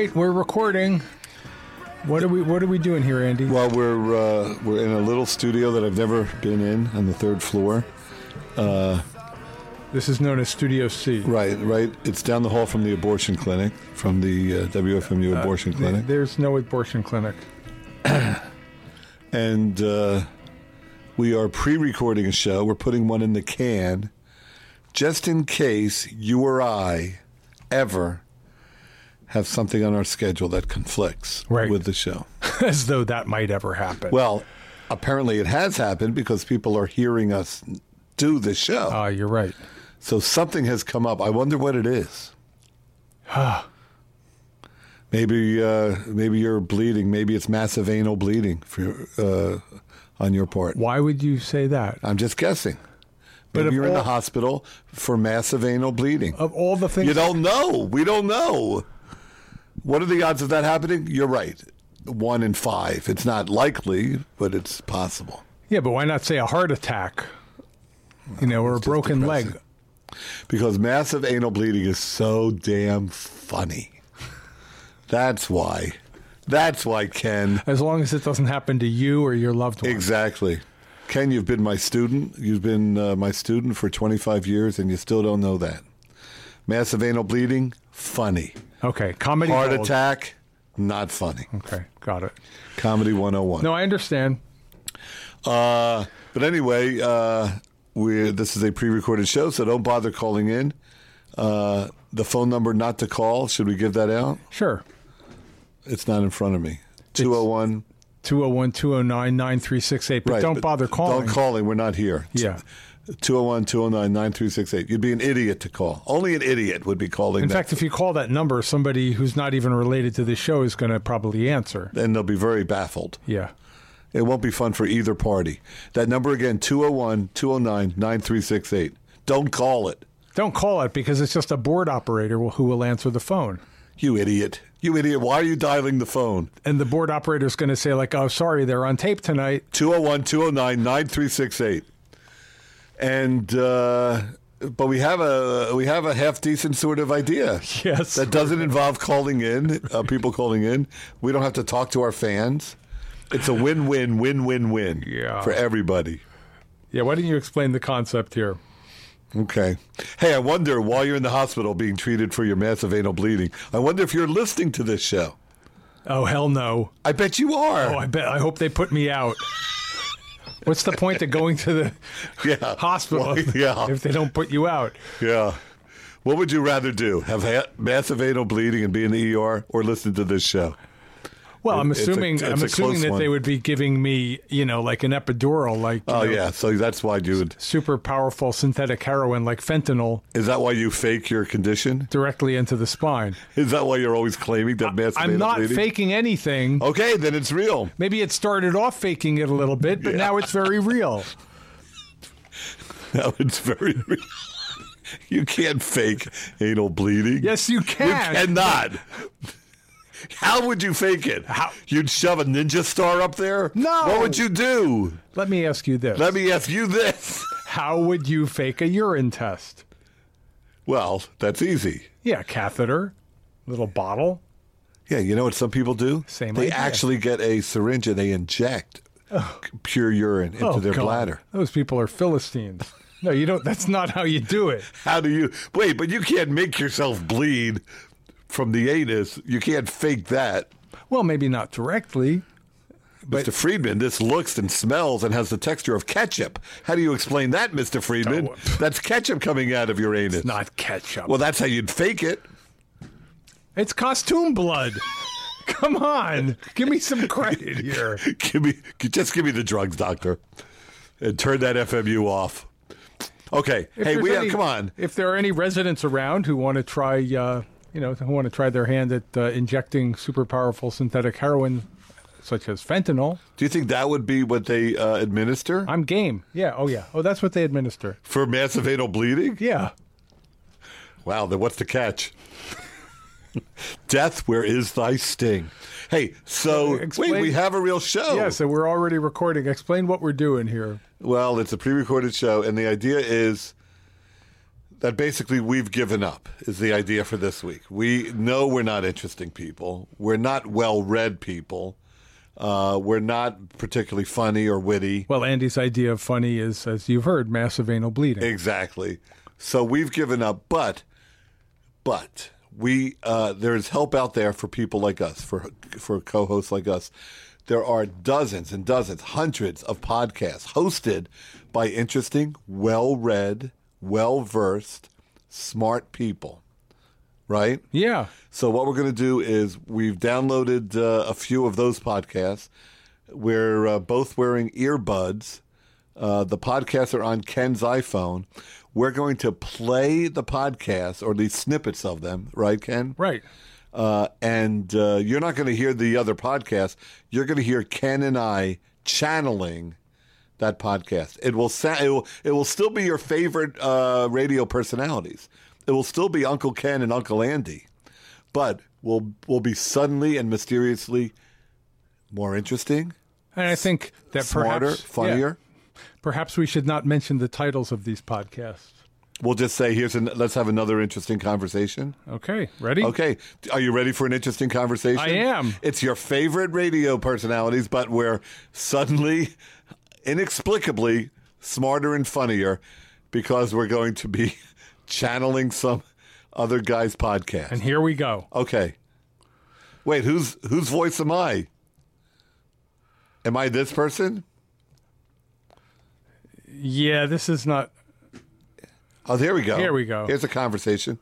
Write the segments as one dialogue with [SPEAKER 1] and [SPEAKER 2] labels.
[SPEAKER 1] right, we're recording. What are we doing here, Andy?
[SPEAKER 2] Well, we're in a little studio that I've never been in on the third floor.
[SPEAKER 1] This is known as Studio C.
[SPEAKER 2] Right. It's down the hall from the abortion clinic, from the WFMU abortion clinic.
[SPEAKER 1] There's no abortion clinic.
[SPEAKER 2] And we are pre-recording a show. We're putting one in the can, just in case you or I ever have something on our schedule that conflicts with the show.
[SPEAKER 1] As though that might ever happen.
[SPEAKER 2] Well, apparently it has happened because people are hearing us do the show.
[SPEAKER 1] You're right.
[SPEAKER 2] So something has come up. I wonder what it is. Maybe you're bleeding. Maybe it's massive anal bleeding on your part.
[SPEAKER 1] Why would you say that?
[SPEAKER 2] I'm just guessing. Maybe
[SPEAKER 1] But
[SPEAKER 2] you're in the hospital for massive anal bleeding.
[SPEAKER 1] Of all the things...
[SPEAKER 2] You don't know. We don't know. What are the odds of that happening? You're right. 1 in 5. It's not likely, but it's possible.
[SPEAKER 1] Yeah, but why not say a heart attack? Or a broken leg?
[SPEAKER 2] Because massive anal bleeding is so damn funny. That's why. That's why, Ken.
[SPEAKER 1] As long as it doesn't happen to you or your loved one.
[SPEAKER 2] Exactly. Ken, you've been my student. You've been my student for 25 years, and you still don't know that. Massive anal bleeding, funny.
[SPEAKER 1] Okay, comedy
[SPEAKER 2] Heart
[SPEAKER 1] gold.
[SPEAKER 2] attack, not funny.
[SPEAKER 1] Okay, got it.
[SPEAKER 2] Comedy 101.
[SPEAKER 1] No, I understand.
[SPEAKER 2] But anyway, this is a pre-recorded show, so don't bother calling in. The phone number not to call, should we give that out?
[SPEAKER 1] Sure.
[SPEAKER 2] It's not in front of me. 201...
[SPEAKER 1] 201-209-9368. But don't bother calling.
[SPEAKER 2] Don't calling. We're not here.
[SPEAKER 1] Yeah.
[SPEAKER 2] 201-209-9368. You'd be an idiot to call. Only an idiot would be calling.
[SPEAKER 1] In fact, if you call that number, somebody who's not even related to this show is going to probably answer.
[SPEAKER 2] And they'll be very baffled.
[SPEAKER 1] Yeah.
[SPEAKER 2] It won't be fun for either party. That number again, 201-209-9368. Don't call it.
[SPEAKER 1] Don't call it because it's just a board operator who will answer the phone.
[SPEAKER 2] You idiot. You idiot. Why are you dialing the phone?
[SPEAKER 1] And the board operator is going to say, like, oh, sorry, they're on tape tonight.
[SPEAKER 2] 201-209-9368. And, but we have a half-decent sort of idea.
[SPEAKER 1] Yes.
[SPEAKER 2] That doesn't involve calling in, people calling in. We don't have to talk to our fans. It's a win-win for everybody.
[SPEAKER 1] Yeah, why didn't you explain the concept here?
[SPEAKER 2] Okay. Hey, I wonder, while you're in the hospital being treated for your massive anal bleeding, I wonder if you're listening to this show.
[SPEAKER 1] Oh, hell no.
[SPEAKER 2] I bet you are.
[SPEAKER 1] Oh, I hope they put me out. What's the point of going to the hospital if they don't put you out?
[SPEAKER 2] Yeah. What would you rather do? Have massive anal bleeding and be in the ER or listen to this show?
[SPEAKER 1] Well, I'm assuming that
[SPEAKER 2] one.
[SPEAKER 1] they would be giving me, like an epidural, like
[SPEAKER 2] so that's why you would
[SPEAKER 1] super powerful synthetic heroin like fentanyl.
[SPEAKER 2] Is that why you fake your condition
[SPEAKER 1] directly into the spine?
[SPEAKER 2] Is that why you're always claiming that massive
[SPEAKER 1] I'm
[SPEAKER 2] anal
[SPEAKER 1] not
[SPEAKER 2] bleeding?
[SPEAKER 1] faking anything.
[SPEAKER 2] Okay, then it's real.
[SPEAKER 1] Maybe it started off faking it a little bit, but now it's very real.
[SPEAKER 2] Now it's very real. You can't fake anal bleeding.
[SPEAKER 1] Yes, you can.
[SPEAKER 2] You cannot. How would you fake it?
[SPEAKER 1] How?
[SPEAKER 2] You'd shove a ninja star up there?
[SPEAKER 1] No.
[SPEAKER 2] What would you do?
[SPEAKER 1] Let me ask you this.
[SPEAKER 2] How
[SPEAKER 1] would you fake a urine test?
[SPEAKER 2] Well, that's easy.
[SPEAKER 1] Yeah, catheter, little bottle.
[SPEAKER 2] Yeah, you know what some people do?
[SPEAKER 1] Same
[SPEAKER 2] They
[SPEAKER 1] idea.
[SPEAKER 2] actually get a syringe and they inject pure urine into their bladder.
[SPEAKER 1] Those people are Philistines. No, you don't. That's not how you do it.
[SPEAKER 2] How do you... Wait, but you can't make yourself bleed from the anus. You can't fake that.
[SPEAKER 1] Well, maybe not directly. But
[SPEAKER 2] Mr. Friedman, this looks and smells and has the texture of ketchup. How do you explain that, Mr. Friedman? That's ketchup coming out of your anus.
[SPEAKER 1] It's not ketchup.
[SPEAKER 2] Well, that's how you'd fake it.
[SPEAKER 1] It's costume blood. Come on. Give me some credit here.
[SPEAKER 2] Just give me the drugs, doctor. And turn that FMU off. Okay. Come on.
[SPEAKER 1] If there are any residents around who want to try... who want to try their hand at injecting super powerful synthetic heroin, such as fentanyl.
[SPEAKER 2] Do you think that would be what they administer?
[SPEAKER 1] I'm game. Yeah. Oh, yeah. Oh, that's what they administer.
[SPEAKER 2] For massive anal bleeding?
[SPEAKER 1] Yeah.
[SPEAKER 2] Wow, then what's the catch? Death, where is thy sting? Hey, so, wait, we have a real show.
[SPEAKER 1] Yeah, so we're already recording. Explain what we're doing here.
[SPEAKER 2] Well, it's a pre-recorded show, and the idea is that basically we've given up is the idea for this week. We know we're not interesting people. We're not well-read people. We're not particularly funny or witty.
[SPEAKER 1] Well, Andy's idea of funny is, as you've heard, massive anal bleeding.
[SPEAKER 2] Exactly. So we've given up, but we there's help out there for people like us, for co-hosts like us. There are dozens and dozens, hundreds of podcasts hosted by interesting, well-read, well-versed, smart people, right?
[SPEAKER 1] Yeah.
[SPEAKER 2] So what we're going to do is we've downloaded a few of those podcasts. We're both wearing earbuds. The podcasts are on Ken's iPhone. We're going to play the podcast, or at least snippets of them, right, Ken?
[SPEAKER 1] Right.
[SPEAKER 2] And you're not going to hear the other podcast. You're going to hear Ken and I channeling that podcast. It will still be your favorite radio personalities. It will still be Uncle Ken and Uncle Andy, but will be suddenly and mysteriously more interesting.
[SPEAKER 1] And I think that
[SPEAKER 2] smarter,
[SPEAKER 1] perhaps
[SPEAKER 2] funnier.
[SPEAKER 1] Yeah, perhaps we should not mention the titles of these podcasts.
[SPEAKER 2] We'll just say, let's have another interesting conversation.
[SPEAKER 1] Okay, ready?
[SPEAKER 2] Okay. Are you ready for an interesting conversation?
[SPEAKER 1] I am.
[SPEAKER 2] It's your favorite radio personalities, but we're suddenly, inexplicably, smarter and funnier because we're going to be channeling some other guy's podcast.
[SPEAKER 1] And here we go.
[SPEAKER 2] Okay. Wait, whose voice am I? Am I this person?
[SPEAKER 1] Yeah, this is not...
[SPEAKER 2] Oh, there we go.
[SPEAKER 1] Here we go.
[SPEAKER 2] Here's a conversation.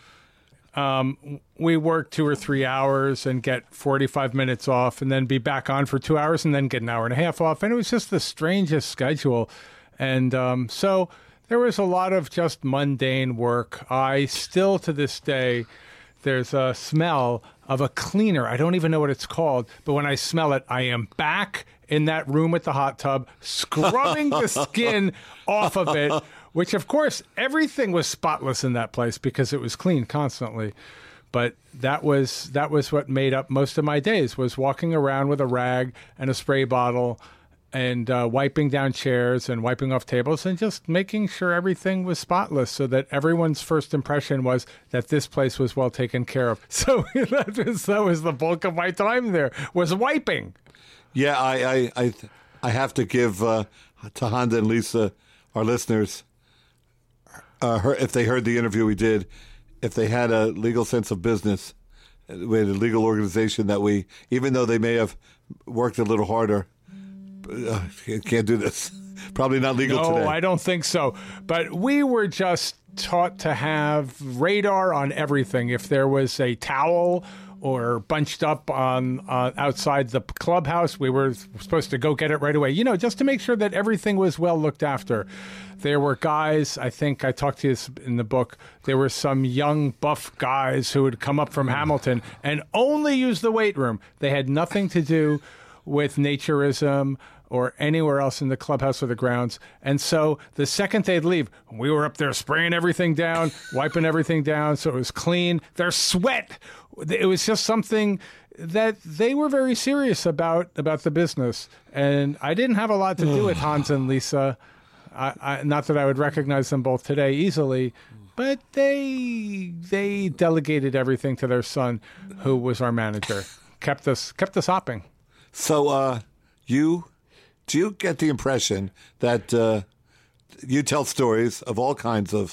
[SPEAKER 1] We work 2 or 3 hours and get 45 minutes off and then be back on for 2 hours and then get an hour and a half off. And it was just the strangest schedule. And so there was a lot of just mundane work. I still, to this day, there's a smell of a cleaner. I don't even know what it's called. But when I smell it, I am back in that room with the hot tub, scrubbing the skin off of it, which, of course, everything was spotless in that place because it was clean constantly. But that was what made up most of my days, was walking around with a rag and a spray bottle and wiping down chairs and wiping off tables and just making sure everything was spotless so that everyone's first impression was that this place was well taken care of. So that was the bulk of my time there, was wiping.
[SPEAKER 2] Yeah, I have to give to Honda and Lisa, our listeners, if they heard the interview we did, if they had a legal sense of business, we had a legal organization that we, even though they may have worked a little harder, can't do this. Probably not legal today.
[SPEAKER 1] No, I don't think so. But we were just taught to have radar on everything. If there was a towel or bunched up on outside the clubhouse, we were supposed to go get it right away, just to make sure that everything was well looked after. There were guys, I think I talked to you in the book, there were some young buff guys who would come up from Hamilton and only use the weight room. They had nothing to do with naturism or anywhere else in the clubhouse or the grounds. And so the second they'd leave, we were up there spraying everything down, wiping everything down so it was clean. Their sweat, it was just something that they were very serious about the business. And I didn't have a lot to do with Hans and Lisa. Not that I would recognize them both today easily, but they delegated everything to their son, who was our manager. Kept us hopping.
[SPEAKER 2] So do you get the impression that you tell stories of all kinds of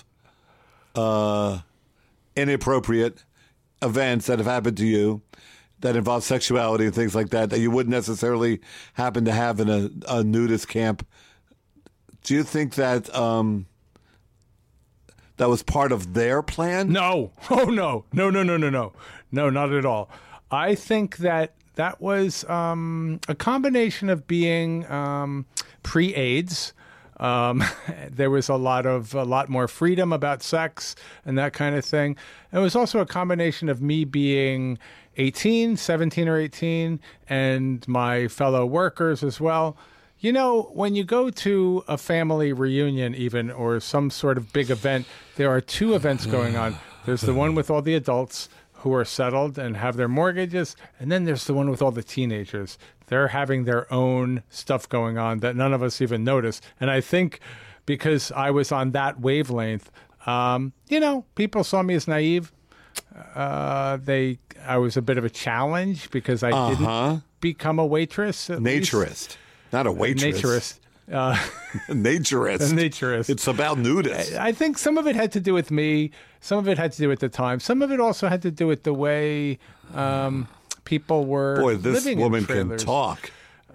[SPEAKER 2] inappropriate events that have happened to you that involve sexuality and things like that you wouldn't necessarily happen to have in a nudist camp? Do you think that that was part of their plan?
[SPEAKER 1] No. Oh, no. No, not at all. I think that was a combination of being pre-AIDS. There was a lot more freedom about sex and that kind of thing. It was also a combination of me being 17 or 18, and my fellow workers as well. When you go to a family reunion even, or some sort of big event, there are two events going on. There's the one with all the adults who are settled and have their mortgages, and then there's the one with all the teenagers. They're having their own stuff going on that none of us even notice. And I think because I was on that wavelength, People saw me as naive. I was a bit of a challenge because I didn't become a waitress.
[SPEAKER 2] Naturist. Not a waitress.
[SPEAKER 1] Naturist.
[SPEAKER 2] Naturist.
[SPEAKER 1] Naturist.
[SPEAKER 2] It's about nudists.
[SPEAKER 1] I think some of it had to do with me. Some of it had to do with the time. Some of it also had to do with the way people were
[SPEAKER 2] Boy, this
[SPEAKER 1] living
[SPEAKER 2] woman
[SPEAKER 1] in
[SPEAKER 2] can
[SPEAKER 1] trailers.
[SPEAKER 2] talk.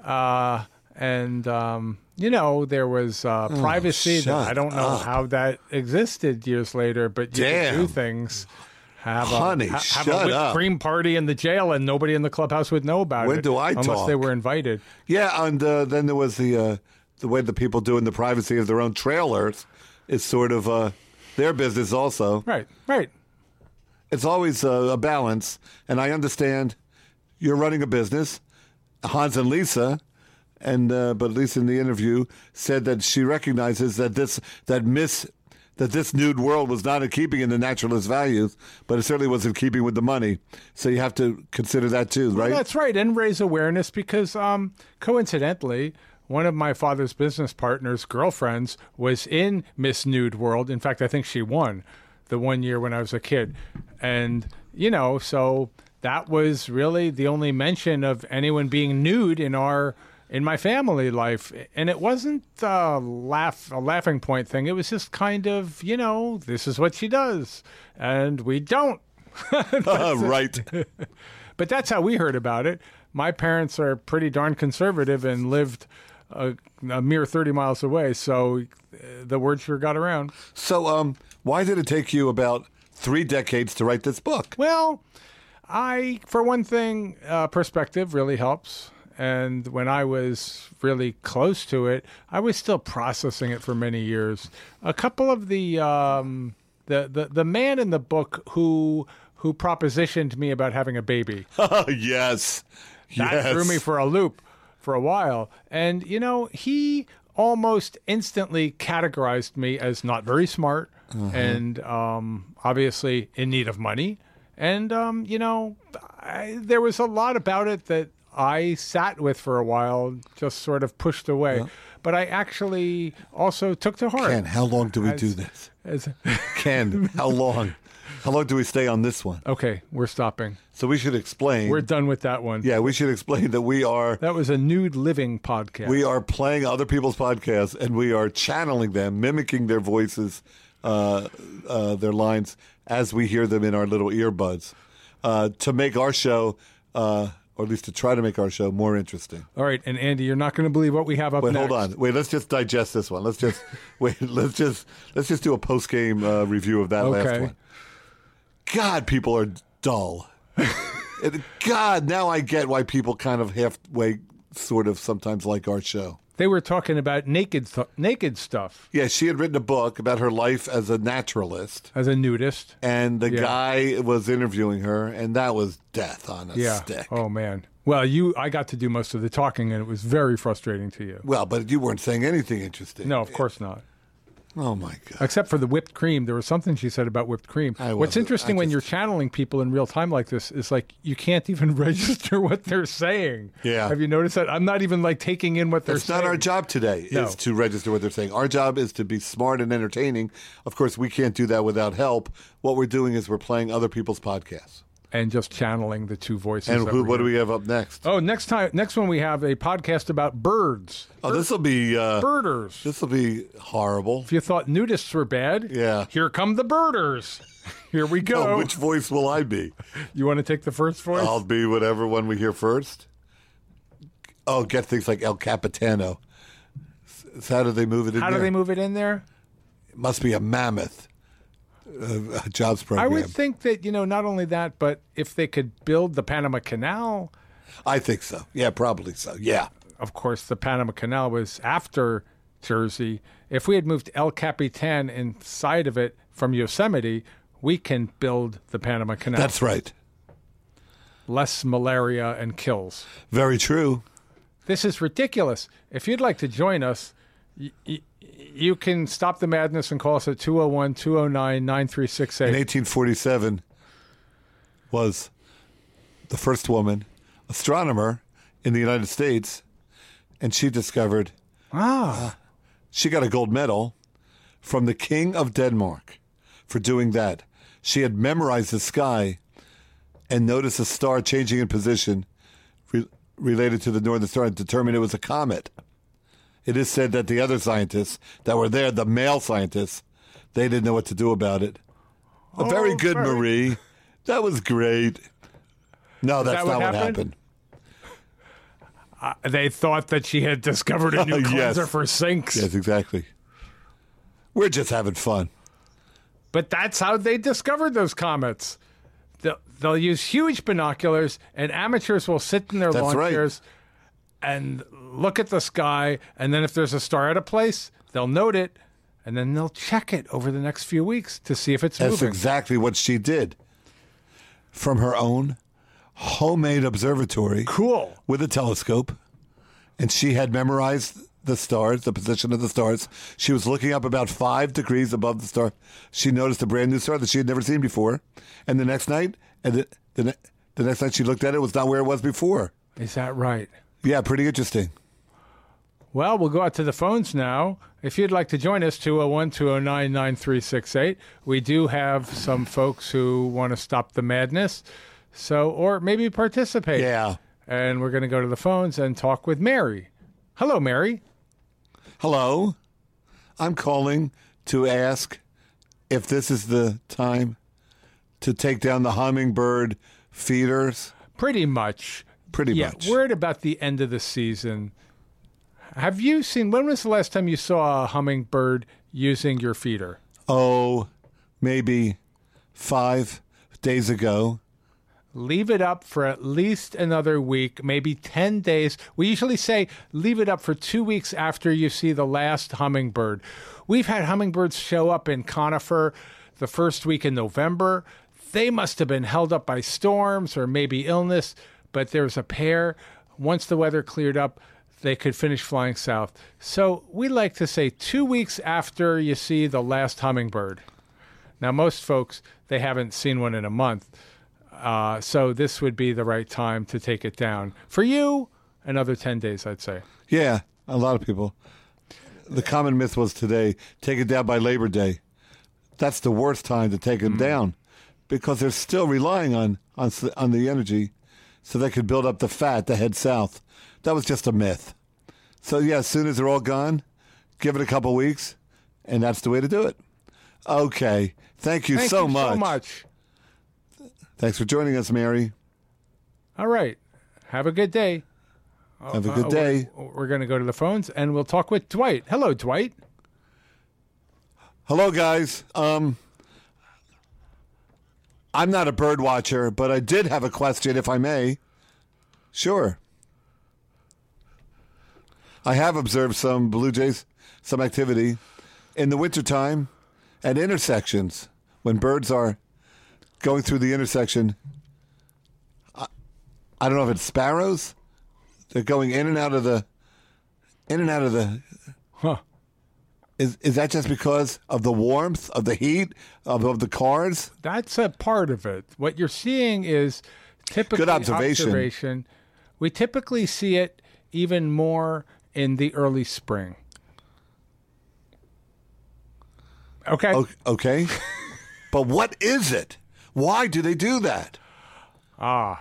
[SPEAKER 1] There was privacy. That I don't know
[SPEAKER 2] up.
[SPEAKER 1] how that existed years later, but you could do things. Have a whipped
[SPEAKER 2] up.
[SPEAKER 1] cream party in the jail, and nobody in the clubhouse would know about it.
[SPEAKER 2] When do I
[SPEAKER 1] unless
[SPEAKER 2] talk?
[SPEAKER 1] they were invited.
[SPEAKER 2] Yeah, and then there was the way the people do in the privacy of their own trailers is sort of their business also.
[SPEAKER 1] Right.
[SPEAKER 2] It's always a balance, and I understand you're running a business, Hans and Lisa, and but Lisa in the interview said that she recognizes that this nude world was not in keeping in the naturalist values, but it certainly was in keeping with the money. So you have to consider that too, right?
[SPEAKER 1] Well, that's right, and raise awareness because coincidentally, one of my father's business partners' girlfriends was in Miss Nude World. In fact, I think she won the one year when I was a kid. And, so that was really the only mention of anyone being nude in my family life. And it wasn't a laughing point thing. It was just kind of, this is what she does. And we don't.
[SPEAKER 2] Right.
[SPEAKER 1] But that's how we heard about it. My parents are pretty darn conservative and lived a mere 30 miles away. So the word sure got around.
[SPEAKER 2] So why did it take you about 3 decades to write this book?
[SPEAKER 1] Well, for one thing, perspective really helps. And when I was really close to it, I was still processing it for many years. A couple of the man in the book who propositioned me about having a baby.
[SPEAKER 2] Yes.
[SPEAKER 1] That threw me for a loop for a while. And, he almost instantly categorized me as not very smart and obviously in need of money. And, there was a lot about it that I sat with for a while, just sort of pushed away. Yeah. But I actually also took to heart.
[SPEAKER 2] Ken, how long do we do this? Ken, how long? How long do we stay on this one?
[SPEAKER 1] Okay, we're stopping.
[SPEAKER 2] So we should explain.
[SPEAKER 1] We're done with that one.
[SPEAKER 2] Yeah, we should explain that we are...
[SPEAKER 1] That was a nude living podcast.
[SPEAKER 2] We are playing other people's podcasts, and we are channeling them, mimicking their voices, their lines, as we hear them in our little earbuds, to make our show... or at least to try to make our show more interesting.
[SPEAKER 1] All right, and Andy, you're not going to believe what we have up next.
[SPEAKER 2] Hold on. Wait, let's just digest this one. Let's just let's just do a post-game review of that last one. God, people are dull. God, now I get why people kind of halfway sort of sometimes like our show.
[SPEAKER 1] They were talking about naked stuff.
[SPEAKER 2] Yeah, she had written a book about her life as a naturalist.
[SPEAKER 1] As a nudist.
[SPEAKER 2] And the guy was interviewing her, and that was death on a stick.
[SPEAKER 1] Oh, man. Well, I got to do most of the talking, and it was very frustrating to you.
[SPEAKER 2] Well, but you weren't saying anything interesting.
[SPEAKER 1] No, of course not.
[SPEAKER 2] Oh, my God.
[SPEAKER 1] Except for the whipped cream. There was something she said about whipped cream. What's interesting when you're channeling people in real time like this is like you can't even register what they're saying.
[SPEAKER 2] Yeah.
[SPEAKER 1] Have you noticed that? I'm not even like taking in what they're saying.
[SPEAKER 2] That's not our job today, is to register what they're saying. Our job is to be smart and entertaining. Of course, we can't do that without help. What we're doing is we're playing other people's podcasts.
[SPEAKER 1] And just channeling the two voices.
[SPEAKER 2] And what do we have up next?
[SPEAKER 1] Oh, next one we have a podcast about birds.
[SPEAKER 2] Oh, this will be...
[SPEAKER 1] birders.
[SPEAKER 2] This will be horrible.
[SPEAKER 1] If you thought nudists were bad, here come the birders. Here we go.
[SPEAKER 2] Oh, which voice will I be?
[SPEAKER 1] You want to take the first voice?
[SPEAKER 2] I'll be whatever one we hear first. Oh, get things like El Capitano. So how do they move it in there?
[SPEAKER 1] How do they move it in there?
[SPEAKER 2] It must be a mammoth. Jobs program.
[SPEAKER 1] I would think that, not only that, but if they could build the Panama Canal.
[SPEAKER 2] I think so. Yeah, probably so. Yeah.
[SPEAKER 1] Of course, the Panama Canal was after Jersey. If we had moved El Capitan inside of it from Yosemite, we can build the Panama Canal.
[SPEAKER 2] That's right.
[SPEAKER 1] Less malaria and kills.
[SPEAKER 2] Very true.
[SPEAKER 1] This is ridiculous. If you'd like to join us, you can stop the madness and call us at 201-209-9368.
[SPEAKER 2] In 1847 was the first woman astronomer in the United States, and she discovered... she got a gold medal from the King of Denmark for doing that. She had memorized the sky and noticed a star changing in position related to the Northern Star and determined it was a comet. It is said that the other scientists that were there, the male scientists, they didn't know what to do about it. Very good, Marie. That was great. No, that's not what happened.
[SPEAKER 1] They thought that she had discovered a new cleanser for sinks.
[SPEAKER 2] Yes, exactly. We're just having fun.
[SPEAKER 1] But that's how they discovered those comets. They'll use huge binoculars, and amateurs will sit in their lawn chairs and look at the sky, and then if there's a star at a place, they'll note it, and then they'll check it over the next few weeks to see if it's moving.
[SPEAKER 2] That's exactly what she did. From her own homemade observatory.
[SPEAKER 1] Cool.
[SPEAKER 2] With a telescope. And she had memorized the stars, the position of the stars. She was looking up about 5 degrees above the star. She noticed a brand new star that she had never seen before. And the next night, the next night she looked at it, was not where it was before.
[SPEAKER 1] Is that right?
[SPEAKER 2] Yeah, pretty interesting.
[SPEAKER 1] Well, we'll go out to the phones now. If you'd like to join us, 201-209-9368. We do have some folks who want to stop the madness, or maybe participate.
[SPEAKER 2] Yeah.
[SPEAKER 1] And we're going to go to the phones and talk with Mary. Hello, Mary.
[SPEAKER 2] Hello. I'm calling to ask if this is the time to take down the hummingbird feeders.
[SPEAKER 1] Pretty much.
[SPEAKER 2] Pretty
[SPEAKER 1] much. Yeah, we're at about the end of the season. Have you seen, when was the last time you saw a hummingbird using your feeder?
[SPEAKER 2] Oh, maybe 5 days ago.
[SPEAKER 1] Leave it up for at least another week, maybe 10 days. We usually say leave it up for 2 weeks after you see the last hummingbird. We've had hummingbirds show up in Conifer the first week in November. They must have been held up by storms or maybe illness, but there was a pair. Once the weather cleared up, they could finish flying south. So we like to say 2 weeks after you see the last hummingbird. Now, most folks, they haven't seen one in a month. So this would be the right time to take it down. For you, another 10 days, I'd say.
[SPEAKER 2] Yeah, a lot of people. The common myth was today, take it down by Labor Day. That's the worst time to take them down because they're still relying on the energy so they could build up the fat to head south. That was just a myth. So, yeah, as soon as they're all gone, give it a couple weeks, and that's the way to do it. Okay. Thank you so much. Thanks for joining us, Mary.
[SPEAKER 1] All right. Have a good day.
[SPEAKER 2] Have a good day.
[SPEAKER 1] We're going to go to the phones, and we'll talk with Dwight. Hello, Dwight.
[SPEAKER 2] Hello, guys. I'm not a bird watcher, but I did have a question, if I may. Sure. I have observed some blue jays, some activity in the wintertime at intersections when birds are going through the intersection. I don't know if it's sparrows. They're going in and out of the.
[SPEAKER 1] Huh.
[SPEAKER 2] Is that just because of the warmth, of the heat, of the cars?
[SPEAKER 1] That's a part of it. What you're seeing is typically
[SPEAKER 2] good observation.
[SPEAKER 1] We typically see it even more in the early spring. Okay.
[SPEAKER 2] Okay. But what is it? Why do they do that?
[SPEAKER 1] I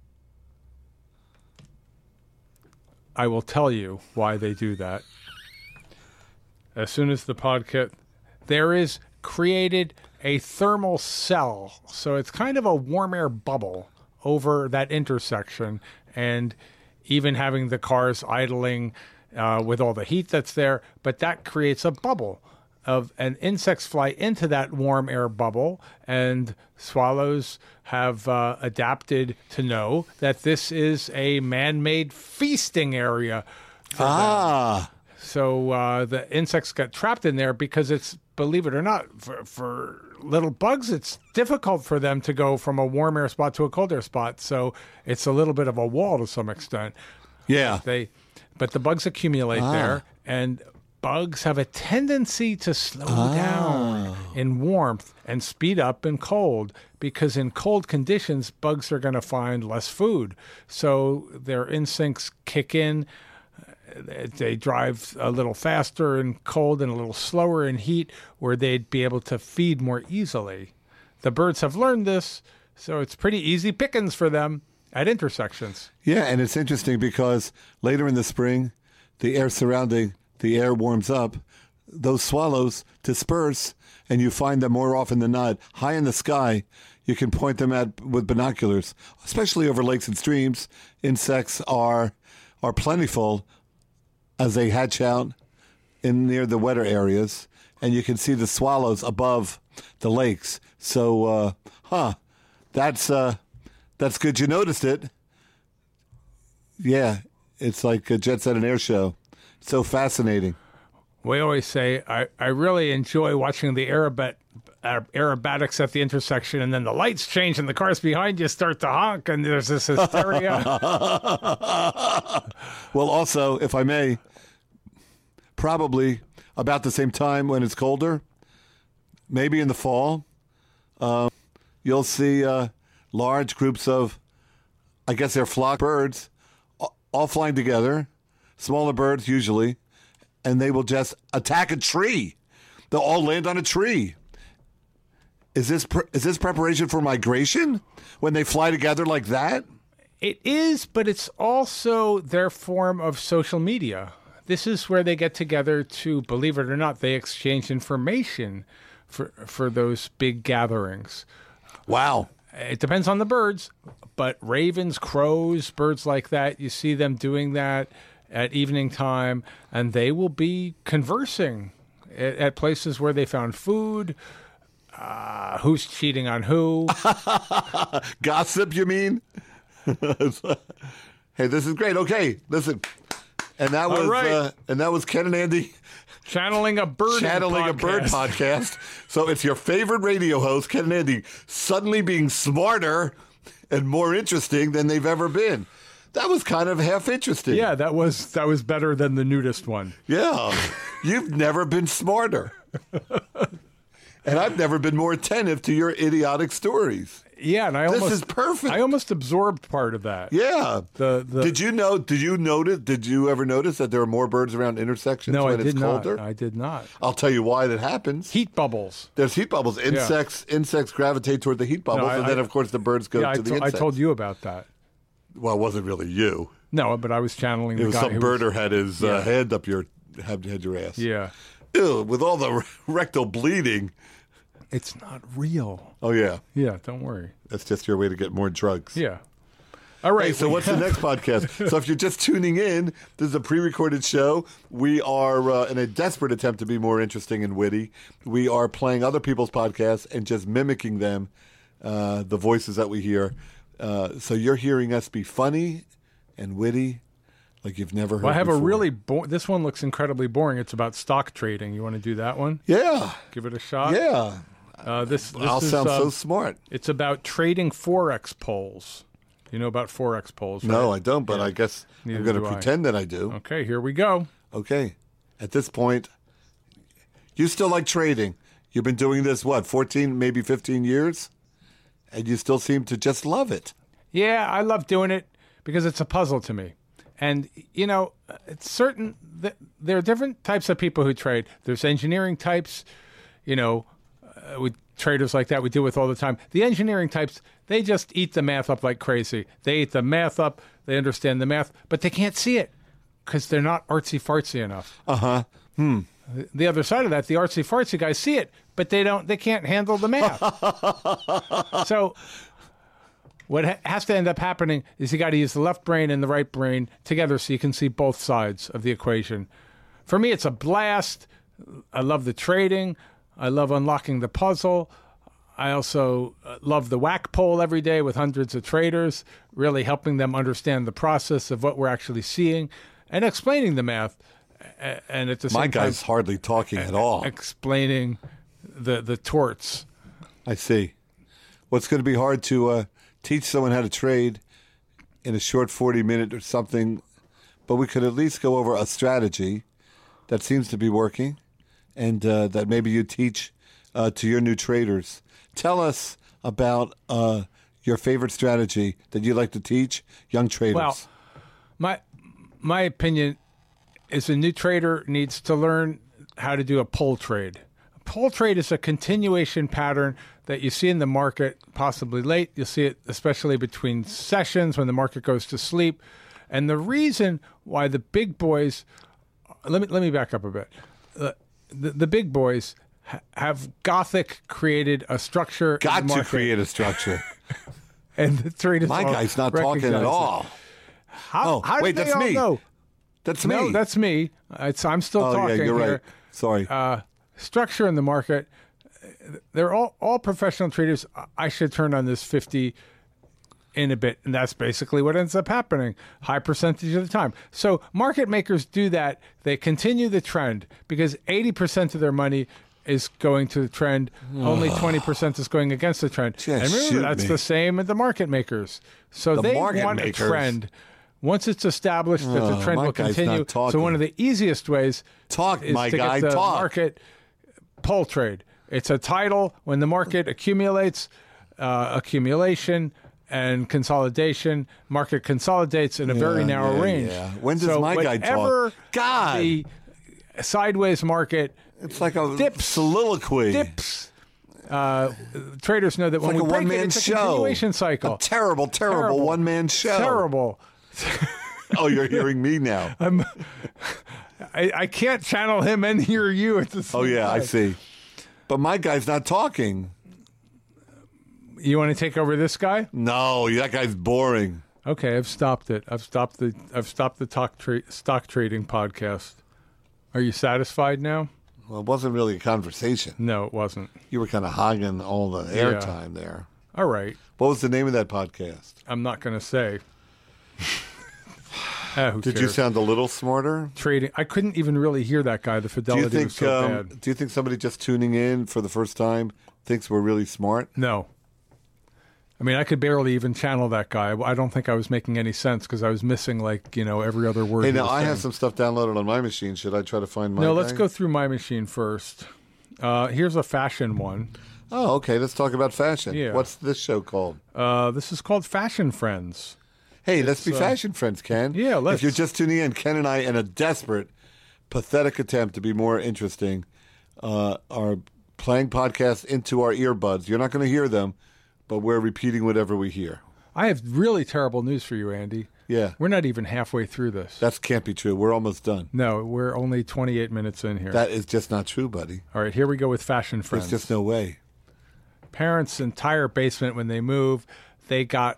[SPEAKER 1] will tell you why they do that. As soon as the podcast, there is created a thermal cell. So it's kind of a warm air bubble over that intersection. And even having the cars idling with all the heat that's there, but that creates a bubble and insects fly into that warm air bubble, and swallows have adapted to know that this is a man-made feasting area for them. So the insects got trapped in there because it's, believe it or not, for little bugs, it's difficult for them to go from a warm air spot to a cold air spot. So it's a little bit of a wall to some extent.
[SPEAKER 2] Yeah.
[SPEAKER 1] But the bugs accumulate there, and bugs have a tendency to slow down in warmth and speed up in cold, because in cold conditions, bugs are going to find less food. So their instincts kick in they drive a little faster in cold and a little slower in heat, where they'd be able to feed more easily. The birds have learned this, so it's pretty easy pickings for them at intersections.
[SPEAKER 2] Yeah, and it's interesting because later in the spring, the air warms up, those swallows disperse, and you find them more often than not high in the sky. You can point them at with binoculars, especially over lakes and streams. Insects are plentiful as they hatch out in near the wetter areas, and you can see the swallows above the lakes. So, that's good. You noticed it. Yeah, it's like a jet set and air show. So fascinating.
[SPEAKER 1] We always say, I really enjoy watching the aerobatics at the intersection, and then the lights change and the cars behind you start to honk, and there's this hysteria.
[SPEAKER 2] Well, also, if I may, probably about the same time when it's colder, maybe in the fall, you'll see large groups of, I guess they're flock birds, all flying together, smaller birds usually, and they will just attack a tree. They'll all land on a tree. Is this preparation for migration when they fly together like that?
[SPEAKER 1] It is, but it's also their form of social media. This is where they get together to, believe it or not, they exchange information for those big gatherings.
[SPEAKER 2] Wow.
[SPEAKER 1] It depends on the birds, but ravens, crows, birds like that, you see them doing that at evening time, and they will be conversing at places where they found food, who's cheating on who.
[SPEAKER 2] Gossip, you mean? Hey, this is great. Okay, listen. And that was
[SPEAKER 1] right.
[SPEAKER 2] And that was Ken and Andy
[SPEAKER 1] channeling a bird
[SPEAKER 2] podcast. So it's your favorite radio host, Ken and Andy, suddenly being smarter and more interesting than they've ever been. That was kind of half interesting.
[SPEAKER 1] Yeah, that was better than the nudist one.
[SPEAKER 2] Yeah. You've never been smarter. And I've never been more attentive to your idiotic stories.
[SPEAKER 1] Yeah, and
[SPEAKER 2] this is perfect.
[SPEAKER 1] I almost absorbed part of that.
[SPEAKER 2] Yeah. Did you ever notice that there are more birds around intersections when it's colder?
[SPEAKER 1] I did not.
[SPEAKER 2] I'll tell you why that happens.
[SPEAKER 1] Heat bubbles.
[SPEAKER 2] There's heat bubbles. Insects gravitate toward the heat bubbles, and then of course the birds go to the insects.
[SPEAKER 1] I told you about that.
[SPEAKER 2] Well, it wasn't really you.
[SPEAKER 1] No, but I was channeling the guy.
[SPEAKER 2] It was some birder had his hand up your ass.
[SPEAKER 1] Yeah.
[SPEAKER 2] Ew, with all the rectal bleeding.
[SPEAKER 1] It's not real.
[SPEAKER 2] Oh, yeah.
[SPEAKER 1] Yeah, don't worry.
[SPEAKER 2] That's just your way to get more drugs.
[SPEAKER 1] Yeah. All right.
[SPEAKER 2] Hey, so what's the next podcast? So if you're just tuning in, this is a pre-recorded show. We are in a desperate attempt to be more interesting and witty. We are playing other people's podcasts and just mimicking them, the voices that we hear. So you're hearing us be funny and witty like you've never heard
[SPEAKER 1] before. I have
[SPEAKER 2] before.
[SPEAKER 1] a really this one looks incredibly boring. It's about stock trading. You want to do that one?
[SPEAKER 2] Yeah.
[SPEAKER 1] Give it a shot?
[SPEAKER 2] Yeah.
[SPEAKER 1] This
[SPEAKER 2] I'll sound so smart.
[SPEAKER 1] It's about trading Forex polls. You know about Forex polls, right?
[SPEAKER 2] No, I don't, but I guess I'm going to pretend that I do.
[SPEAKER 1] Okay, here we go.
[SPEAKER 2] Okay. At this point, you still like trading. You've been doing this, 14, maybe 15 years? And you still seem to just love it.
[SPEAKER 1] Yeah, I love doing it because it's a puzzle to me. And, it's certain that there are different types of people who trade. There's engineering types, with traders like that we deal with all the time. The engineering types, they just eat the math up like crazy. They eat the math up, they understand the math, but they can't see it because they're not artsy-fartsy enough.
[SPEAKER 2] Uh-huh.
[SPEAKER 1] The other side of that, the artsy-fartsy guys see it, but they can't handle the math. So what has to end up happening is you got to use the left brain and the right brain together so you can see both sides of the equation. For me, it's a blast. I love the trading. I love unlocking the puzzle. I also love the whack poll every day with hundreds of traders, really helping them understand the process of what we're actually seeing and explaining the math. And at the same time,
[SPEAKER 2] my guy's hardly talking at all.
[SPEAKER 1] Explaining the torts.
[SPEAKER 2] I see. What's going to be hard to teach someone how to trade in a short 40-minute or something, but we could at least go over a strategy that seems to be working and that maybe you teach to your new traders. Tell us about your favorite strategy that you like to teach young traders.
[SPEAKER 1] Well, my opinion is a new trader needs to learn how to do a pull trade. A pull trade is a continuation pattern that you see in the market, possibly late. You'll see it especially between sessions when the market goes to sleep. And the reason why the big boys, let me back up a bit. The big boys have Gothic created a structure.
[SPEAKER 2] Got to create a structure.
[SPEAKER 1] And the traders
[SPEAKER 2] My guy's not talking at all.
[SPEAKER 1] How
[SPEAKER 2] wait,
[SPEAKER 1] did they
[SPEAKER 2] that's
[SPEAKER 1] all
[SPEAKER 2] me.
[SPEAKER 1] know?
[SPEAKER 2] That's me.
[SPEAKER 1] No, that's me. I'm still
[SPEAKER 2] oh,
[SPEAKER 1] talking
[SPEAKER 2] yeah, you're
[SPEAKER 1] here.
[SPEAKER 2] right. Sorry.
[SPEAKER 1] Structure in the market. They're all professional traders. I should turn on this 50 in a bit, and that's basically what ends up happening high percentage of the time. So market makers do that. They continue the trend because 80% of their money is going to the trend. Only 20% is going against the trend.
[SPEAKER 2] Just
[SPEAKER 1] and remember,
[SPEAKER 2] shoot
[SPEAKER 1] that's
[SPEAKER 2] me.
[SPEAKER 1] the same with the market makers. So
[SPEAKER 2] The
[SPEAKER 1] they
[SPEAKER 2] market
[SPEAKER 1] want
[SPEAKER 2] makers.
[SPEAKER 1] a trend. Once it's established that the trend
[SPEAKER 2] my
[SPEAKER 1] will
[SPEAKER 2] guy's
[SPEAKER 1] continue.
[SPEAKER 2] not talking.
[SPEAKER 1] So one of the easiest ways
[SPEAKER 2] Talk,
[SPEAKER 1] is
[SPEAKER 2] my
[SPEAKER 1] to
[SPEAKER 2] guy,
[SPEAKER 1] get the
[SPEAKER 2] talk.
[SPEAKER 1] market pull trade. It's a title when the market accumulates, accumulation and consolidation. Market consolidates in a very narrow range.
[SPEAKER 2] Yeah. When does
[SPEAKER 1] so
[SPEAKER 2] my guy
[SPEAKER 1] whenever
[SPEAKER 2] talk? God.
[SPEAKER 1] the sideways market
[SPEAKER 2] It's like a
[SPEAKER 1] dips,
[SPEAKER 2] soliloquy.
[SPEAKER 1] dips. Traders know that
[SPEAKER 2] It's
[SPEAKER 1] when
[SPEAKER 2] like a
[SPEAKER 1] we break it,
[SPEAKER 2] one-man
[SPEAKER 1] it's a
[SPEAKER 2] show.
[SPEAKER 1] continuation cycle.
[SPEAKER 2] A terrible one-man show.
[SPEAKER 1] Terrible.
[SPEAKER 2] Oh, you're hearing me now.
[SPEAKER 1] I can't channel him and hear you at the same
[SPEAKER 2] Oh, yeah, I
[SPEAKER 1] time.
[SPEAKER 2] see. But my guy's not talking.
[SPEAKER 1] You want to take over this guy?
[SPEAKER 2] No, that guy's boring.
[SPEAKER 1] Okay, I've stopped it. I've stopped the stock trading podcast. Are you satisfied now?
[SPEAKER 2] Well, it wasn't really a conversation.
[SPEAKER 1] No, it wasn't.
[SPEAKER 2] You were kind of hogging all the airtime there.
[SPEAKER 1] All right.
[SPEAKER 2] What was the name of that podcast?
[SPEAKER 1] I'm not going to say. Who
[SPEAKER 2] Did you
[SPEAKER 1] cares?
[SPEAKER 2] sound a little smarter?
[SPEAKER 1] Trading? I couldn't even really hear that guy. The
[SPEAKER 2] Do
[SPEAKER 1] fidelity
[SPEAKER 2] you think?
[SPEAKER 1] was so bad.
[SPEAKER 2] Do you think somebody just tuning in for the first time thinks we're really smart?
[SPEAKER 1] No. I mean, I could barely even channel that guy. I don't think I was making any sense because I was missing, every other word.
[SPEAKER 2] Hey,
[SPEAKER 1] he
[SPEAKER 2] now
[SPEAKER 1] was
[SPEAKER 2] I have
[SPEAKER 1] saying.
[SPEAKER 2] some stuff downloaded on my machine. Should I try to find my?
[SPEAKER 1] No, let's
[SPEAKER 2] guy?
[SPEAKER 1] go through my machine first. Here's a fashion one.
[SPEAKER 2] Oh, okay. Let's talk about fashion.
[SPEAKER 1] Yeah.
[SPEAKER 2] What's this show called?
[SPEAKER 1] This is called Fashion Friends.
[SPEAKER 2] Hey, let's be fashion friends, Ken.
[SPEAKER 1] Yeah, let's.
[SPEAKER 2] If you're just tuning in, Ken and I, in a desperate, pathetic attempt to be more interesting, are playing podcasts into our earbuds. You're not going to hear them, but we're repeating whatever we hear.
[SPEAKER 1] I have really terrible news for you, Andy.
[SPEAKER 2] Yeah.
[SPEAKER 1] We're not even halfway through this.
[SPEAKER 2] That can't be true. We're almost done.
[SPEAKER 1] No, we're only 28 minutes in here.
[SPEAKER 2] That is just not true, buddy.
[SPEAKER 1] All right, here we go with Fashion Friends.
[SPEAKER 2] There's just no way.
[SPEAKER 1] Parents' entire basement when they moved, they got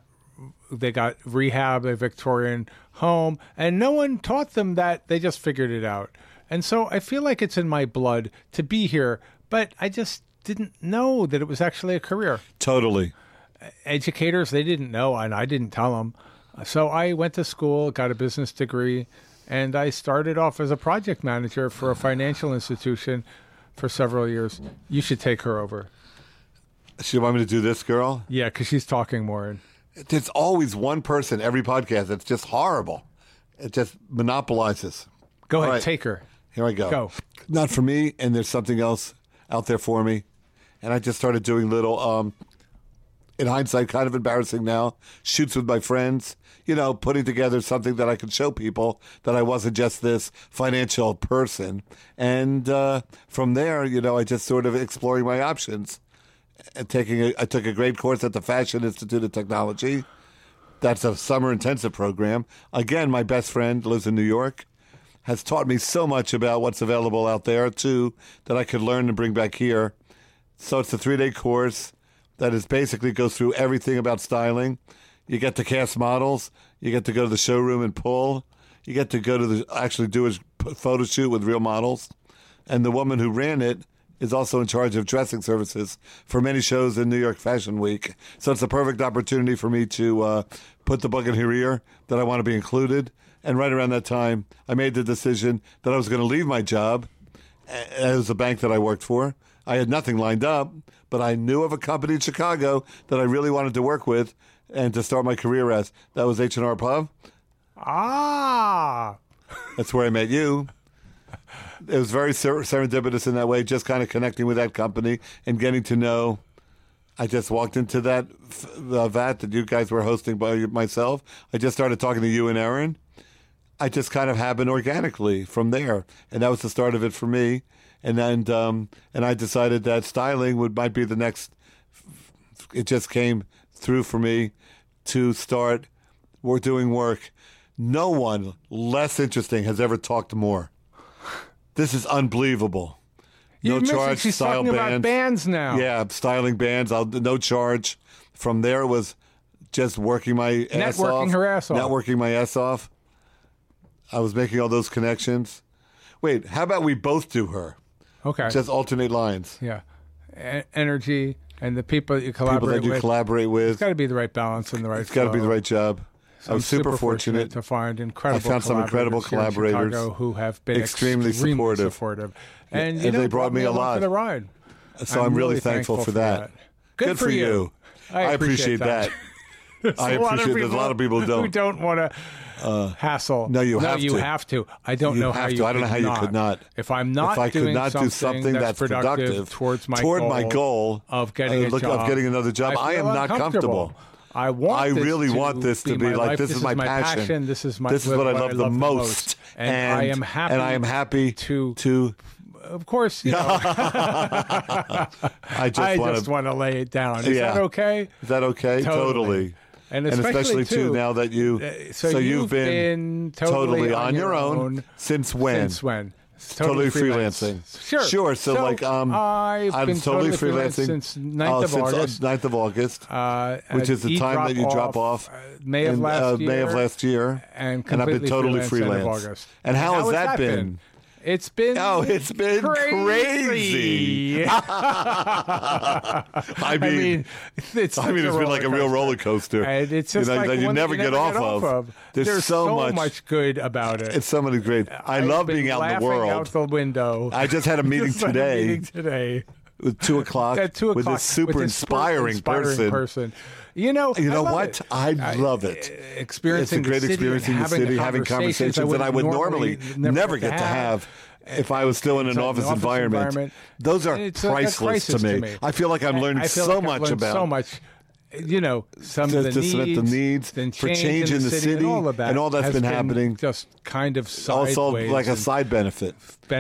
[SPEAKER 1] rehab, a Victorian home, and no one taught them that. They just figured it out. And so I feel like it's in my blood to be here, but I just didn't know that it was actually a career.
[SPEAKER 2] Totally.
[SPEAKER 1] Educators, they didn't know, and I didn't tell them. So I went to school, got a business degree, and I started off as a project manager for a financial institution for several years. You should take her over.
[SPEAKER 2] So you want me to do this, girl?
[SPEAKER 1] Yeah, because she's talking more.
[SPEAKER 2] There's always one person every podcast that's just horrible. It just monopolizes.
[SPEAKER 1] Go ahead,
[SPEAKER 2] All right.
[SPEAKER 1] take her.
[SPEAKER 2] Here I go.
[SPEAKER 1] Go.
[SPEAKER 2] Not for me, and there's something else out there for me. And I just started doing little, in hindsight, kind of embarrassing now, shoots with my friends, putting together something that I could show people that I wasn't just this financial person. And from there, I just sort of exploring my options. And I took a great course at the Fashion Institute of Technology. That's a summer intensive program. Again, my best friend lives in New York, has taught me so much about what's available out there, too, that I could learn and bring back here. So it's a 3-day course that is basically goes through everything about styling. You get to cast models. You get to go to the showroom and pull. You get to go to actually do a photo shoot with real models. And the woman who ran it is also in charge of dressing services for many shows in New York Fashion Week. So it's a perfect opportunity for me to put the bug in her ear that I want to be included. And right around that time, I made the decision that I was going to leave my job. It was a bank that I worked for. I had nothing lined up, but I knew of a company in Chicago that I really wanted to work with and to start my career as. That was H&R Pub.
[SPEAKER 1] Ah!
[SPEAKER 2] That's where I met you. It was very serendipitous in that way, just kind of connecting with that company and getting to know. I just walked into that vat that you guys were hosting by myself. I just started talking to you and Aaron. I just kind of happened organically from there, and that was the start of it for me. And I decided that styling might be the next. It just came through for me to start. We're doing work. No one less interesting has ever talked more. This is unbelievable. No charge,
[SPEAKER 1] She's
[SPEAKER 2] style
[SPEAKER 1] talking
[SPEAKER 2] bands.
[SPEAKER 1] about bands now.
[SPEAKER 2] Yeah, styling bands. No charge. From there it was just working my ass off.
[SPEAKER 1] Networking her ass off.
[SPEAKER 2] Networking my ass off. I was making all those connections. Wait, how about we both do her?
[SPEAKER 1] Okay.
[SPEAKER 2] Just alternate lines.
[SPEAKER 1] Yeah. Energy and the people that you
[SPEAKER 2] People
[SPEAKER 1] collaborate
[SPEAKER 2] that you
[SPEAKER 1] with.
[SPEAKER 2] collaborate with.
[SPEAKER 1] It's got to be the right balance and the right
[SPEAKER 2] It's got to be the right job. I
[SPEAKER 1] I'm
[SPEAKER 2] was super fortunate
[SPEAKER 1] to find incredible
[SPEAKER 2] I found some incredible
[SPEAKER 1] collaborators here in
[SPEAKER 2] collaborators.
[SPEAKER 1] Chicago who have been
[SPEAKER 2] Extremely supportive.
[SPEAKER 1] And,
[SPEAKER 2] And they brought me a
[SPEAKER 1] along
[SPEAKER 2] lot.
[SPEAKER 1] for the ride.
[SPEAKER 2] So I'm really thankful for that.
[SPEAKER 1] Good for you.
[SPEAKER 2] I appreciate that. I appreciate there's a lot of people who
[SPEAKER 1] who don't want to hassle.
[SPEAKER 2] No, you have to.
[SPEAKER 1] You have to. I don't
[SPEAKER 2] You
[SPEAKER 1] know
[SPEAKER 2] have
[SPEAKER 1] how
[SPEAKER 2] to.
[SPEAKER 1] you
[SPEAKER 2] I don't know how you could not.
[SPEAKER 1] If I'm not
[SPEAKER 2] if I could
[SPEAKER 1] doing
[SPEAKER 2] not do something that's productive
[SPEAKER 1] towards my
[SPEAKER 2] goal
[SPEAKER 1] of getting a job,
[SPEAKER 2] of getting another job, I am not comfortable.
[SPEAKER 1] I
[SPEAKER 2] really want this to be
[SPEAKER 1] my
[SPEAKER 2] like
[SPEAKER 1] life.
[SPEAKER 2] this is my passion.
[SPEAKER 1] This is my.
[SPEAKER 2] This is what I love the most.
[SPEAKER 1] And I am happy.
[SPEAKER 2] And I am happy to.
[SPEAKER 1] Of course, you know.
[SPEAKER 2] I just
[SPEAKER 1] want to lay it down. Is that okay?
[SPEAKER 2] Is that okay? Totally.
[SPEAKER 1] And
[SPEAKER 2] especially too now that you.
[SPEAKER 1] So you've been totally
[SPEAKER 2] on your own since when?
[SPEAKER 1] Since when?
[SPEAKER 2] Totally freelancing.
[SPEAKER 1] Sure.
[SPEAKER 2] So like
[SPEAKER 1] I've been
[SPEAKER 2] totally freelancing
[SPEAKER 1] since 9th of August.
[SPEAKER 2] 9th of August, which is the time that you drop off.
[SPEAKER 1] May of last year.
[SPEAKER 2] And I've been totally freelance. And how has that been?
[SPEAKER 1] It's been
[SPEAKER 2] crazy. I mean, it's been like a real roller coaster.
[SPEAKER 1] And it's just
[SPEAKER 2] like
[SPEAKER 1] that
[SPEAKER 2] you never get off of.
[SPEAKER 1] There's so much good about it.
[SPEAKER 2] It's so many great. I love being out in the world.
[SPEAKER 1] Out the window.
[SPEAKER 2] I just had a meeting today. At 2 o'clock.
[SPEAKER 1] At 2 o'clock
[SPEAKER 2] with a super inspiring person.
[SPEAKER 1] You know
[SPEAKER 2] what? I love it.
[SPEAKER 1] Experiencing
[SPEAKER 2] it's a great experience in the city, having conversations that I would normally never get to have if I was still in an office environment. Those are priceless to me. I feel like I'm learning so much about.
[SPEAKER 1] So much. You know, some of the needs
[SPEAKER 2] for change in the city,
[SPEAKER 1] and
[SPEAKER 2] all that's been happening.
[SPEAKER 1] Just kind of sideways.
[SPEAKER 2] Also, like a side benefit.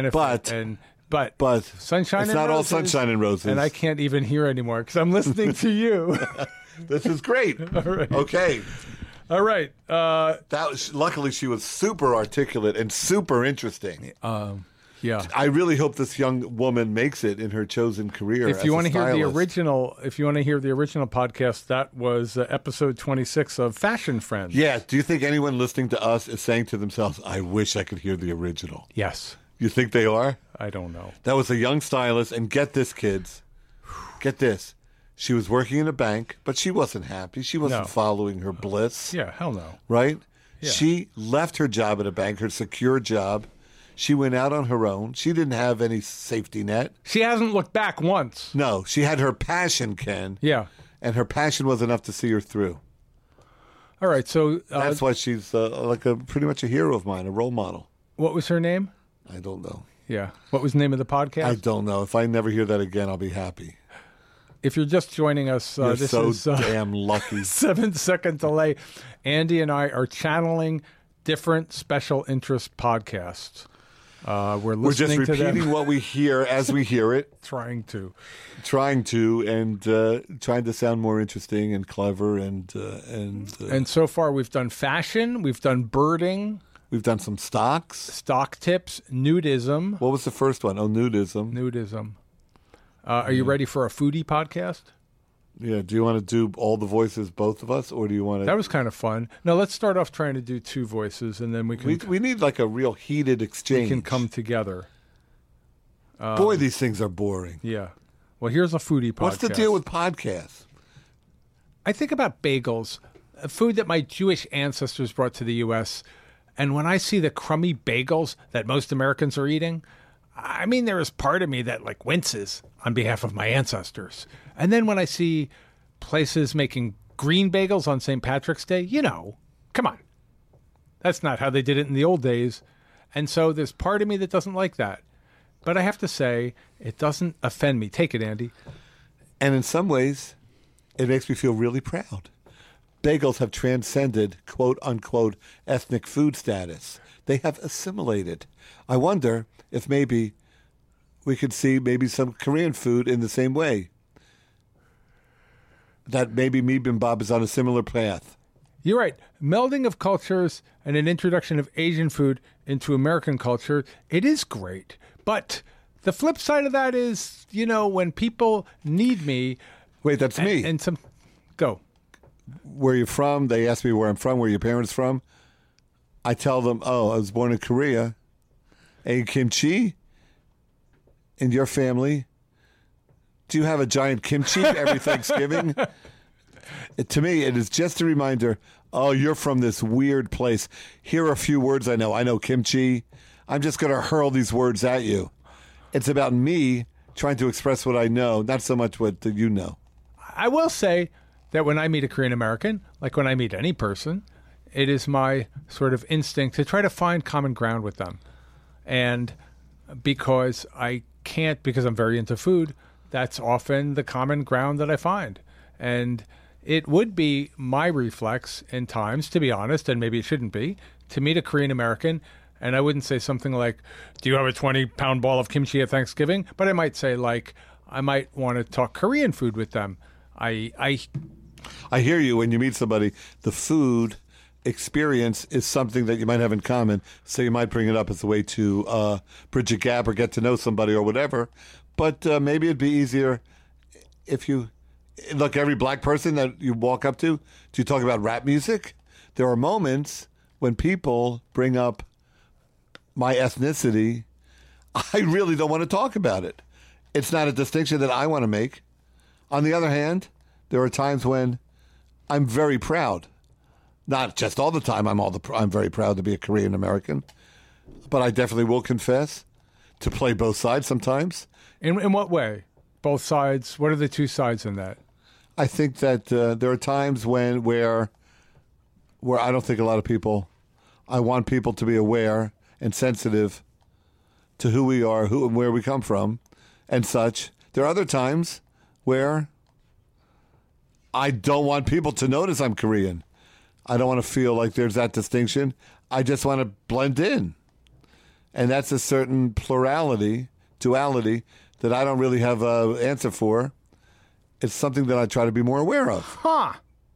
[SPEAKER 2] But
[SPEAKER 1] sunshine.
[SPEAKER 2] It's
[SPEAKER 1] and
[SPEAKER 2] not
[SPEAKER 1] roses,
[SPEAKER 2] all sunshine and roses.
[SPEAKER 1] And I can't even hear anymore because I'm listening to you.
[SPEAKER 2] This is great.
[SPEAKER 1] All right.
[SPEAKER 2] Okay.
[SPEAKER 1] All right.
[SPEAKER 2] Luckily, she was super articulate and super interesting.
[SPEAKER 1] Yeah.
[SPEAKER 2] I really hope this young woman makes it in her chosen career.
[SPEAKER 1] If you want to hear the original, podcast, that was episode 26 of Fashion Friends.
[SPEAKER 2] Yeah. Do you think anyone listening to us is saying to themselves, "I wish I could hear the original"?
[SPEAKER 1] Yes.
[SPEAKER 2] You think they are?
[SPEAKER 1] I don't know.
[SPEAKER 2] That was a young stylist, and get this, kids. Get this. She was working in a bank, but she wasn't happy. She wasn't following her bliss.
[SPEAKER 1] Yeah, hell no.
[SPEAKER 2] Right?
[SPEAKER 1] Yeah.
[SPEAKER 2] She left her job at a bank, her secure job. She went out on her own. She didn't have any safety net.
[SPEAKER 1] She hasn't looked back once.
[SPEAKER 2] No, she had her passion, Ken.
[SPEAKER 1] Yeah.
[SPEAKER 2] And her passion was enough to see her through.
[SPEAKER 1] All right, so...
[SPEAKER 2] that's why she's pretty much a hero of mine, a role model.
[SPEAKER 1] What was her name?
[SPEAKER 2] I don't know.
[SPEAKER 1] Yeah. What was the name of the podcast?
[SPEAKER 2] I don't know. If I never hear that again, I'll be happy.
[SPEAKER 1] If you're just joining us,
[SPEAKER 2] you're
[SPEAKER 1] this
[SPEAKER 2] so
[SPEAKER 1] is
[SPEAKER 2] damn lucky.
[SPEAKER 1] 7-second delay. Andy and I are channeling different special interest podcasts. We're
[SPEAKER 2] just repeating what we hear as we hear it.
[SPEAKER 1] Trying to,
[SPEAKER 2] and trying to sound more interesting and clever and
[SPEAKER 1] so far we've done fashion, we've done birding.
[SPEAKER 2] We've done some stock
[SPEAKER 1] tips, nudism.
[SPEAKER 2] What was the first one? Oh, nudism.
[SPEAKER 1] Are you ready for a foodie podcast?
[SPEAKER 2] Yeah. Do you want to do all the voices, both of us, or do you want to?
[SPEAKER 1] That was kind of fun. No, let's start off trying to do 2 voices, and then we can.
[SPEAKER 2] We need like a real heated exchange.
[SPEAKER 1] We can come together.
[SPEAKER 2] Boy, these things are boring.
[SPEAKER 1] Yeah. Well, here's a foodie podcast.
[SPEAKER 2] What's the deal with podcasts?
[SPEAKER 1] I think about bagels, a food that my Jewish ancestors brought to the U.S., and when I see the crummy bagels that most Americans are eating, I mean, there is part of me that like winces on behalf of my ancestors. And then when I see places making green bagels on St. Patrick's Day, come on. That's not how they did it in the old days. And so there's part of me that doesn't like that. But I have to say, it doesn't offend me. Take it, Andy.
[SPEAKER 2] And in some ways, it makes me feel really proud. Bagels have transcended, quote unquote, ethnic food status. They have assimilated. I wonder if maybe we could see maybe some Korean food in the same way. That maybe bibimbap is on a similar path.
[SPEAKER 1] You're right. Melding of cultures and an introduction of Asian food into American culture, it is great. But the flip side of that is, when people need me.
[SPEAKER 2] Wait, that's me.
[SPEAKER 1] And go.
[SPEAKER 2] Where you from? They ask me where I'm from, where your parents from. I tell them, I was born in Korea. And kimchi in your family? Do you have a giant kimchi every Thanksgiving? To me, it is just a reminder, you're from this weird place. Here are a few words I know. I know kimchi. I'm just going to hurl these words at you. It's about me trying to express what I know, not so much what you know.
[SPEAKER 1] I will say that when I meet a Korean American, like when I meet any person, it is my sort of instinct to try to find common ground with them. And because because I'm very into food, that's often the common ground that I find. And it would be my reflex in times, to be honest, and maybe it shouldn't be, to meet a Korean American, and I wouldn't say something like, do you have a 20-pound ball of kimchi at Thanksgiving? But I might say, I might want to talk Korean food with them. I
[SPEAKER 2] hear you. When you meet somebody, the food experience is something that you might have in common, so you might bring it up as a way to bridge a gap or get to know somebody or whatever. But maybe it'd be easier if you look, every black person that you walk up to, do you talk about rap music? There are moments when people bring up my ethnicity. I really don't want to talk about it. It's not a distinction that I want to make. On the other hand, there are times when I'm very proud. Not just all the time. I'm very proud to be a Korean American, but I definitely will confess to play both sides sometimes.
[SPEAKER 1] In what way? Both sides? What are the two sides in that?
[SPEAKER 2] I think that there are times where I don't think a lot of people. I want people to be aware and sensitive to who we are, who and where we come from, and such. There are other times where I don't want people to notice I'm Korean. I don't want to feel like there's that distinction. I just want to blend in. And that's a certain duality, that I don't really have an answer for. It's something that I try to be more aware of.
[SPEAKER 1] Huh.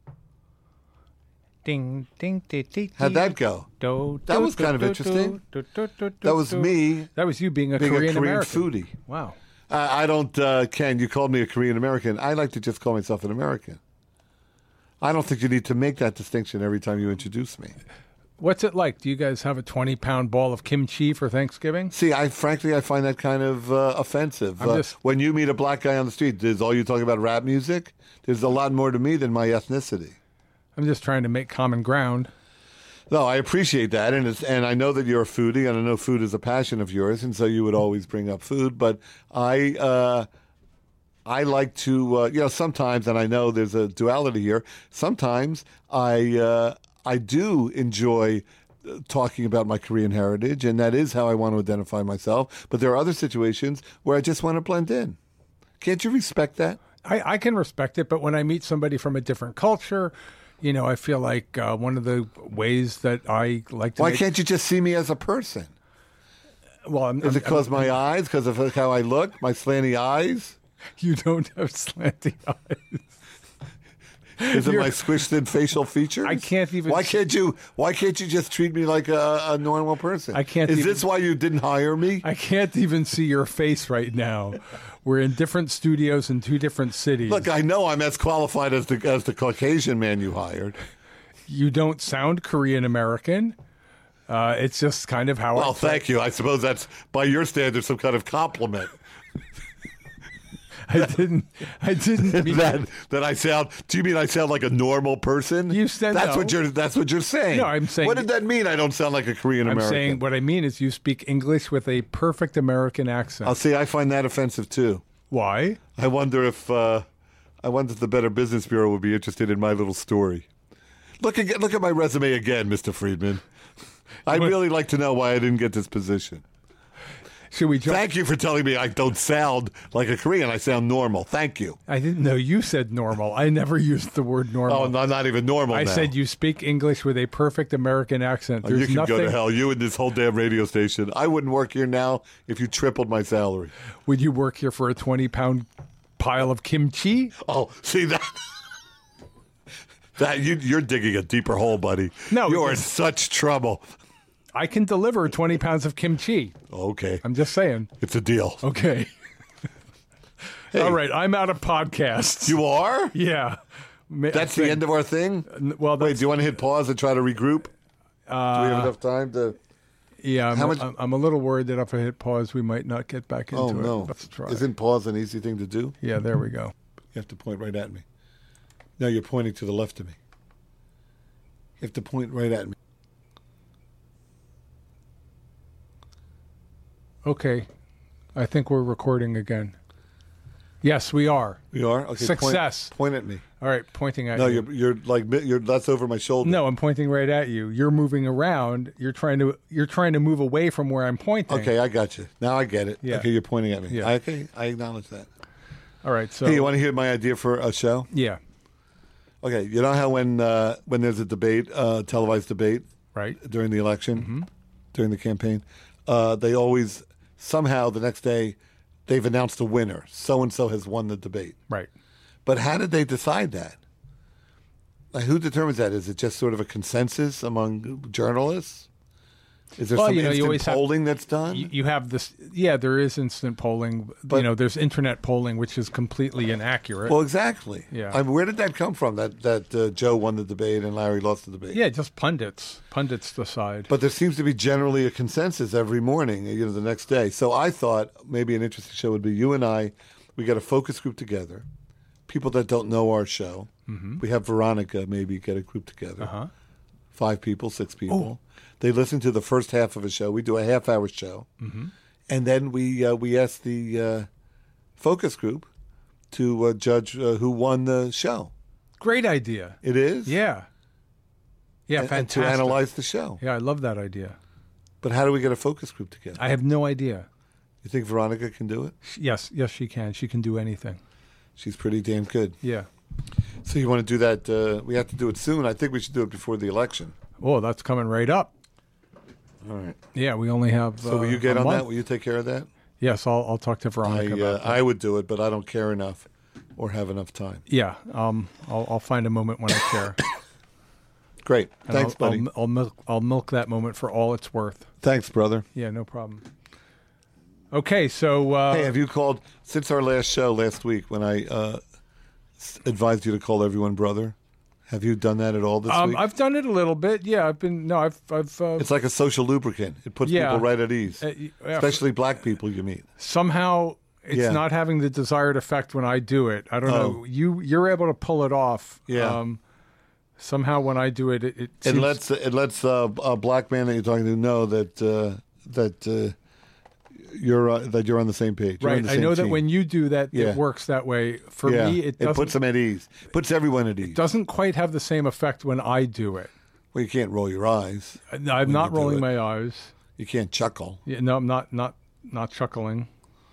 [SPEAKER 1] Ding, ding, ding, ding.
[SPEAKER 2] How'd that go? That was kind of interesting. That was me.
[SPEAKER 1] That was you being a
[SPEAKER 2] Korean
[SPEAKER 1] Korean American.
[SPEAKER 2] foodie.
[SPEAKER 1] Wow.
[SPEAKER 2] I don't, Ken, you called me a Korean American. I like to just call myself an American. I don't think you need to make that distinction every time you introduce me.
[SPEAKER 1] What's it like? Do you guys have a 20-pound ball of kimchi for Thanksgiving?
[SPEAKER 2] See, frankly, I find that kind of offensive. When you meet a black guy on the street, is all you talk about rap music? There's a lot more to me than my ethnicity.
[SPEAKER 1] I'm just trying to make common ground.
[SPEAKER 2] No, I appreciate that, and I know that you're a foodie, and I know food is a passion of yours, and so you would always bring up food. But I like to, sometimes, and I know there's a duality here. Sometimes I do enjoy talking about my Korean heritage, and that is how I want to identify myself. But there are other situations where I just want to blend in. Can't you respect that?
[SPEAKER 1] I can respect it, but when I meet somebody from a different culture, I feel like one of the ways that I like to.
[SPEAKER 2] Why can't you just see me as a person?
[SPEAKER 1] Well,
[SPEAKER 2] is it because my eyes? Because of how I look? My slanty eyes?
[SPEAKER 1] You don't have slanty eyes.
[SPEAKER 2] Is it my squished in facial features?
[SPEAKER 1] I can't even.
[SPEAKER 2] Why can't you just treat me like a normal person?
[SPEAKER 1] I can't.
[SPEAKER 2] Is this why you didn't hire me?
[SPEAKER 1] I can't even see your face right now. We're in different studios in two different cities.
[SPEAKER 2] Look, I know I'm as qualified as the Caucasian man you hired.
[SPEAKER 1] You don't sound Korean American. It's just kind of how.
[SPEAKER 2] Well, thank you. I suppose that's by your standards some kind of compliment.
[SPEAKER 1] I didn't mean
[SPEAKER 2] that I sound. Do you mean I sound like a normal person?
[SPEAKER 1] You said
[SPEAKER 2] that's what you're saying.
[SPEAKER 1] No, I'm saying.
[SPEAKER 2] What did that mean? I don't sound like a Korean American.
[SPEAKER 1] I'm saying what I mean is you speak English with a perfect American accent.
[SPEAKER 2] I'll see. I find that offensive too.
[SPEAKER 1] Why?
[SPEAKER 2] I wonder if the Better Business Bureau would be interested in my little story. Look at my resume again, Mr. Friedman. I'd really like to know why I didn't get this position.
[SPEAKER 1] Should we jump?
[SPEAKER 2] Thank you for telling me I don't sound like a Korean. I sound normal. Thank you.
[SPEAKER 1] I didn't know you said normal. I never used the word normal.
[SPEAKER 2] Oh, no, not even normal
[SPEAKER 1] I
[SPEAKER 2] now.
[SPEAKER 1] said you speak English with a perfect American accent.
[SPEAKER 2] You
[SPEAKER 1] There's
[SPEAKER 2] can
[SPEAKER 1] nothing.
[SPEAKER 2] go to hell. You and this whole damn radio station. I wouldn't work here now if you tripled my salary.
[SPEAKER 1] Would you work here for a 20-pound pile of kimchi?
[SPEAKER 2] Oh, see that? You're digging a deeper hole, buddy.
[SPEAKER 1] No,
[SPEAKER 2] you're in
[SPEAKER 1] because-
[SPEAKER 2] such trouble.
[SPEAKER 1] I can deliver 20 pounds of kimchi.
[SPEAKER 2] Okay,
[SPEAKER 1] I'm just saying.
[SPEAKER 2] it's a deal.
[SPEAKER 1] Okay.
[SPEAKER 2] Hey.
[SPEAKER 1] All right. I'm out of podcasts.
[SPEAKER 2] You are?
[SPEAKER 1] Yeah.
[SPEAKER 2] That's the end of our thing?
[SPEAKER 1] Well,
[SPEAKER 2] Wait,
[SPEAKER 1] that's,
[SPEAKER 2] do you want to hit pause and try to regroup? Do we have enough time to...
[SPEAKER 1] yeah.
[SPEAKER 2] how much-
[SPEAKER 1] I'm a little worried that if I hit pause, we might not get back into
[SPEAKER 2] Oh,
[SPEAKER 1] it.
[SPEAKER 2] no.
[SPEAKER 1] Let's try.
[SPEAKER 2] Isn't pause an easy thing to do?
[SPEAKER 1] Yeah, there we go.
[SPEAKER 2] You have to point right at me. No, you're pointing to the left of me. You have to point right at me.
[SPEAKER 1] Okay. I think we're recording again. Yes, we are.
[SPEAKER 2] We are? Okay.
[SPEAKER 1] Success.
[SPEAKER 2] Point at me.
[SPEAKER 1] All right, pointing at
[SPEAKER 2] No,
[SPEAKER 1] you.
[SPEAKER 2] you're that's over my shoulder.
[SPEAKER 1] No, I'm pointing right at you. You're moving around. You're trying to move away from where I'm pointing.
[SPEAKER 2] Okay, I got you. Now I get it.
[SPEAKER 1] Yeah.
[SPEAKER 2] Okay, you're pointing at me.
[SPEAKER 1] Yeah.
[SPEAKER 2] Okay, I acknowledge that.
[SPEAKER 1] All right. So
[SPEAKER 2] Hey, you want to hear my idea for a show?
[SPEAKER 1] yeah.
[SPEAKER 2] Okay, you know how when there's a debate, televised debate
[SPEAKER 1] Right.
[SPEAKER 2] during the election, during the campaign, they always somehow the next day they've announced a winner. So and so has won the debate.
[SPEAKER 1] Right.
[SPEAKER 2] But how did they decide that? Like, who determines that? Is it just sort of a consensus among journalists? Is there
[SPEAKER 1] Well,
[SPEAKER 2] some
[SPEAKER 1] you know, you
[SPEAKER 2] instant
[SPEAKER 1] always have-
[SPEAKER 2] polling that's done?
[SPEAKER 1] You have this. Yeah, there is instant polling.
[SPEAKER 2] But-
[SPEAKER 1] there's internet polling, which is completely inaccurate.
[SPEAKER 2] Well, exactly.
[SPEAKER 1] Yeah.
[SPEAKER 2] I mean, where did that come from? That Joe won the debate and Larry lost the debate.
[SPEAKER 1] yeah, just pundits. Pundits decide.
[SPEAKER 2] But there seems to be generally a consensus every morning, the next day. So I thought maybe an interesting show would be you and I. We get a focus group together. People that don't know our show. Mm-hmm. We have Veronica maybe get a group together.
[SPEAKER 1] Uh-huh.
[SPEAKER 2] 5 people, 6 people. They listen to the first half of a show. We do a half-hour show.
[SPEAKER 1] Mm-hmm.
[SPEAKER 2] And then we ask the focus group to judge who won the show.
[SPEAKER 1] Great idea.
[SPEAKER 2] It is?
[SPEAKER 1] Yeah. Yeah,
[SPEAKER 2] And
[SPEAKER 1] fantastic.
[SPEAKER 2] to analyze the show.
[SPEAKER 1] Yeah, I love that idea.
[SPEAKER 2] But how do we get a focus group together?
[SPEAKER 1] I have no idea.
[SPEAKER 2] You think Veronica can do it?
[SPEAKER 1] Yes, she can. She can do anything.
[SPEAKER 2] She's pretty damn good.
[SPEAKER 1] Yeah.
[SPEAKER 2] So you want to do that? We have to do it soon. I think we should do it before the election.
[SPEAKER 1] Oh, that's coming right up.
[SPEAKER 2] All right.
[SPEAKER 1] Yeah, we only have.
[SPEAKER 2] So will you get
[SPEAKER 1] a
[SPEAKER 2] on
[SPEAKER 1] month.
[SPEAKER 2] that? Will you take care of that?
[SPEAKER 1] Yes, I'll talk to Veronica about that.
[SPEAKER 2] I would do it, but I don't care enough or have enough time.
[SPEAKER 1] Yeah, I'll find a moment when I care.
[SPEAKER 2] Great.
[SPEAKER 1] And
[SPEAKER 2] Thanks, buddy.
[SPEAKER 1] I'll milk that moment for all it's worth.
[SPEAKER 2] Thanks, brother.
[SPEAKER 1] Yeah, no problem. Okay, so
[SPEAKER 2] Hey, have you called since our last show last week when I advised you to call everyone brother? Have you done that at all this week?
[SPEAKER 1] I've done it a little bit. Yeah, I've
[SPEAKER 2] It's like a social lubricant. It puts
[SPEAKER 1] Yeah.
[SPEAKER 2] people right at ease,
[SPEAKER 1] yeah,
[SPEAKER 2] especially black people you meet.
[SPEAKER 1] somehow it's
[SPEAKER 2] Yeah.
[SPEAKER 1] not having the desired effect when I do it. I don't know. You're able to pull it off.
[SPEAKER 2] Yeah.
[SPEAKER 1] Somehow when I do it, it
[SPEAKER 2] It
[SPEAKER 1] seems,
[SPEAKER 2] lets a black man that you're talking to know that you're on the same page. You're on
[SPEAKER 1] right.
[SPEAKER 2] the
[SPEAKER 1] I
[SPEAKER 2] same
[SPEAKER 1] know that
[SPEAKER 2] team.
[SPEAKER 1] when you do that,
[SPEAKER 2] Yeah.
[SPEAKER 1] it works that way. For
[SPEAKER 2] yeah,
[SPEAKER 1] me, it doesn't.
[SPEAKER 2] puts them at ease. Puts everyone at ease.
[SPEAKER 1] Doesn't quite have the same effect when I do it.
[SPEAKER 2] Well, you can't roll your eyes.
[SPEAKER 1] I'm
[SPEAKER 2] When
[SPEAKER 1] not
[SPEAKER 2] you do
[SPEAKER 1] rolling
[SPEAKER 2] it.
[SPEAKER 1] my eyes.
[SPEAKER 2] You can't chuckle.
[SPEAKER 1] Yeah, no, I'm not chuckling.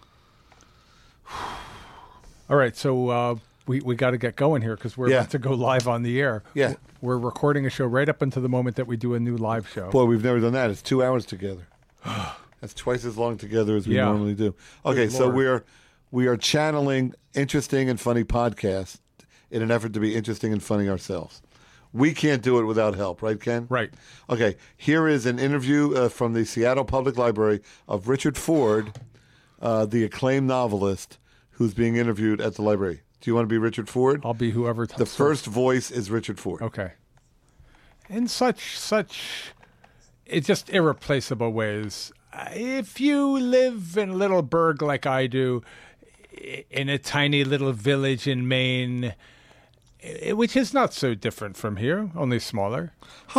[SPEAKER 1] All right, so we got to get going here because we're
[SPEAKER 2] Yeah.
[SPEAKER 1] about to go live on the air.
[SPEAKER 2] Yeah.
[SPEAKER 1] We're recording a show right up until the moment that we do a new live show.
[SPEAKER 2] Boy, we've never done that. It's 2 hours together. That's twice as long together as we
[SPEAKER 1] Yeah.
[SPEAKER 2] normally do. Okay,
[SPEAKER 1] Good
[SPEAKER 2] so
[SPEAKER 1] Lord.
[SPEAKER 2] we are channeling interesting and funny podcasts in an effort to be interesting and funny ourselves. We can't do it without help, right, Ken?
[SPEAKER 1] Right.
[SPEAKER 2] Okay, here is an interview from the Seattle Public Library of Richard Ford, the acclaimed novelist who's being interviewed at the library. Do you want to be Richard Ford?
[SPEAKER 1] I'll be whoever.
[SPEAKER 2] The first voice is Richard Ford.
[SPEAKER 1] Okay. In such it's just irreplaceable ways. If you live in a little burg like I do, in a tiny little village in Maine, which is not so different from here, only smaller.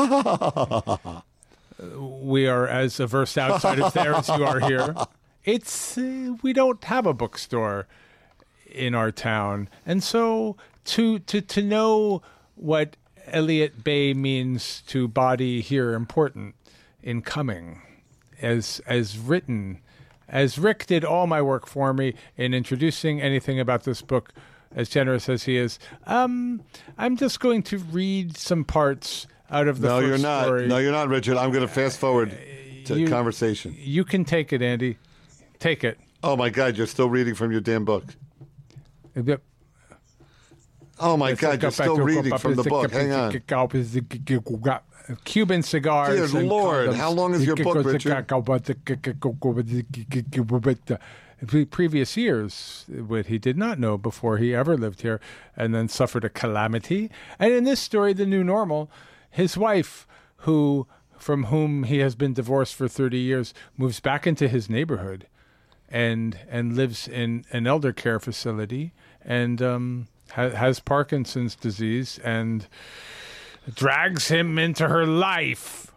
[SPEAKER 1] We are as averse outsiders there as you are here. It's we don't have a bookstore in our town, and so to know what Elliot Bay means to body here important in coming, as written as Rick did all my work for me in introducing anything about this book, as generous as he is, I'm just going to read some parts out of the
[SPEAKER 2] No,
[SPEAKER 1] first
[SPEAKER 2] you're not.
[SPEAKER 1] story.
[SPEAKER 2] No, you're not, Richard. I'm going to fast forward to conversation.
[SPEAKER 1] You can take it, Andy. Take it.
[SPEAKER 2] Oh, my God. You're still reading from your damn book. Oh, my God. You're still reading from the book. Hang on.
[SPEAKER 1] Cuban cigars.
[SPEAKER 2] Dear Lord. How long is your book, Richard?
[SPEAKER 1] Previous years, what he did not know before he ever lived here, and then suffered a calamity. And in this story, The New Normal, his wife, from whom he has been divorced for 30 years, moves back into his neighborhood and lives in an elder care facility and has Parkinson's disease and drags him into her life.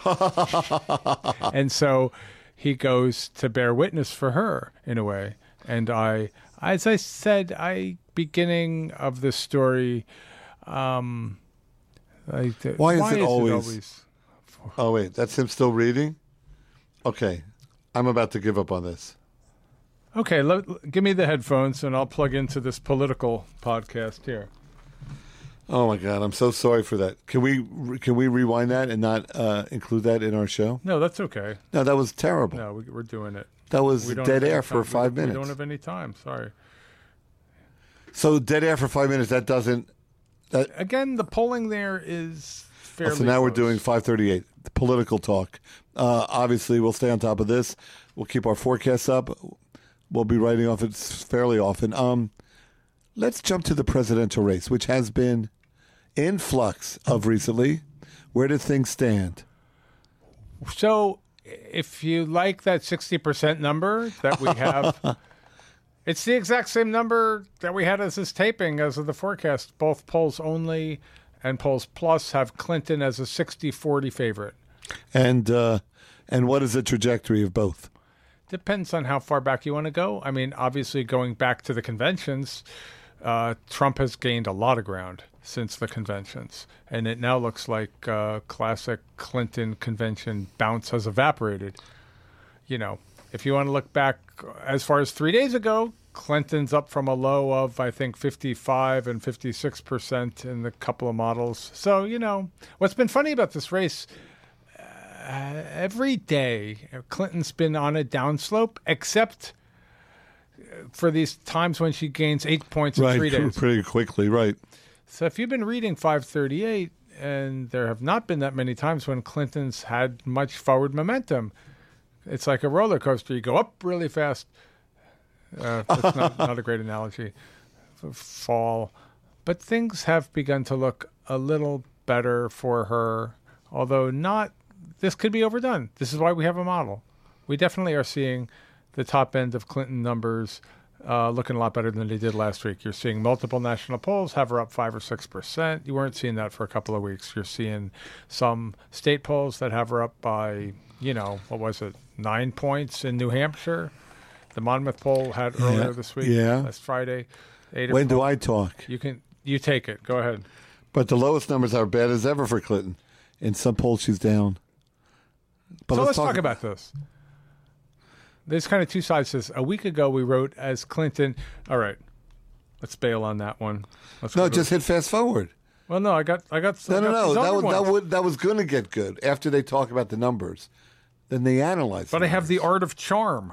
[SPEAKER 1] And so he goes to bear witness for her in a way. And as I said, beginning of the story, why
[SPEAKER 2] is it always? Oh, wait, that's him still reading? Okay, I'm about to give up on this.
[SPEAKER 1] Okay, give me the headphones and I'll plug into this political podcast here.
[SPEAKER 2] Oh my God, I'm so sorry for that. Can we rewind that and not include that in our show?
[SPEAKER 1] No, that's okay.
[SPEAKER 2] No, that was terrible.
[SPEAKER 1] No, we're doing it.
[SPEAKER 2] That was dead air for 5 minutes.
[SPEAKER 1] We don't have any time. Sorry.
[SPEAKER 2] So dead air for 5 minutes. That doesn't.
[SPEAKER 1] Again, the polling there is fairly.
[SPEAKER 2] So now we're
[SPEAKER 1] close.
[SPEAKER 2] doing 538. The political talk. Obviously, we'll stay on top of this. We'll keep our forecasts up. We'll be writing off it fairly often. Let's jump to the presidential race, which has been in flux of recently. Where do things stand?
[SPEAKER 1] So, if you like that 60% number that we have, it's the exact same number that we had as this taping as of the forecast. Both Polls Only and Polls Plus have Clinton as a 60-40 favorite.
[SPEAKER 2] And what is the trajectory of both?
[SPEAKER 1] Depends on how far back you want to go. I mean, obviously, going back to the conventions, Trump has gained a lot of ground since the conventions, and it now looks like classic Clinton convention bounce has evaporated. You know, if you want to look back as far as 3 days ago, Clinton's up from a low of, I think, 55 and 56% in the couple of models. So, you know, what's been funny about this race, every day Clinton's been on a downslope, except for these times when she gains 8 points in 3 days.
[SPEAKER 2] Pretty quickly, right.
[SPEAKER 1] So if you've been reading 538, and there have not been that many times when Clinton's had much forward momentum, it's like a roller coaster. You go up really fast. That's not a great analogy. Fall. But things have begun to look a little better for her, although not. This could be overdone. This is why we have a model. We definitely are seeing the top end of Clinton numbers looking a lot better than they did last week. You're seeing multiple national polls have her up 5 or 6%. You weren't seeing that for a couple of weeks. You're seeing some state polls that have her up by, 9 points in New Hampshire. The Monmouth poll had earlier this week, last Friday.
[SPEAKER 2] When do I talk?
[SPEAKER 1] You take it. Go ahead.
[SPEAKER 2] But the lowest numbers are bad as ever for Clinton. In some polls, she's down. But
[SPEAKER 1] so let's talk about this. There's kind of two sides to this. A week ago, we wrote as Clinton. All right, let's bail on that one.
[SPEAKER 2] Just hit fast forward.
[SPEAKER 1] Well, no, I got.
[SPEAKER 2] No. That was going to get good after they talk about the numbers. Then they analyze.
[SPEAKER 1] But I have the art of charm.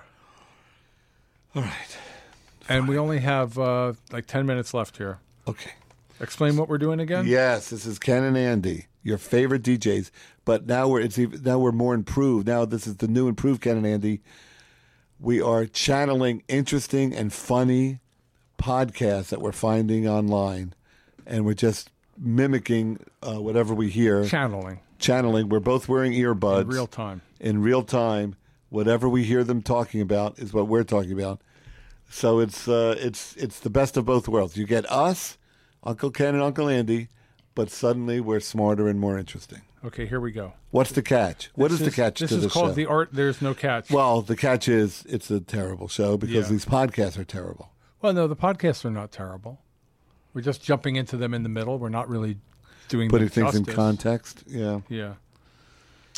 [SPEAKER 2] All right.
[SPEAKER 1] And we only have 10 minutes left here.
[SPEAKER 2] Okay.
[SPEAKER 1] Explain what we're doing again.
[SPEAKER 2] Yes, this is Ken and Andy, your favorite DJs. But now we're more improved. Now this is the new improved Ken and Andy. We are channeling interesting and funny podcasts that we're finding online, and we're just mimicking whatever we hear. Channeling. We're both wearing earbuds in real time. Whatever we hear them talking about is what we're talking about. So it's the best of both worlds. You get us, Uncle Ken and Uncle Andy, but suddenly we're smarter and more interesting.
[SPEAKER 1] Okay, here we go.
[SPEAKER 2] What's the catch? What is the catch to this show?
[SPEAKER 1] This is called The Art. There's no catch.
[SPEAKER 2] Well, the catch is it's a terrible show because these podcasts are terrible.
[SPEAKER 1] Well, no, the podcasts are not terrible. We're just jumping into them in the middle. We're not really putting
[SPEAKER 2] things in context. Yeah.
[SPEAKER 1] Yeah.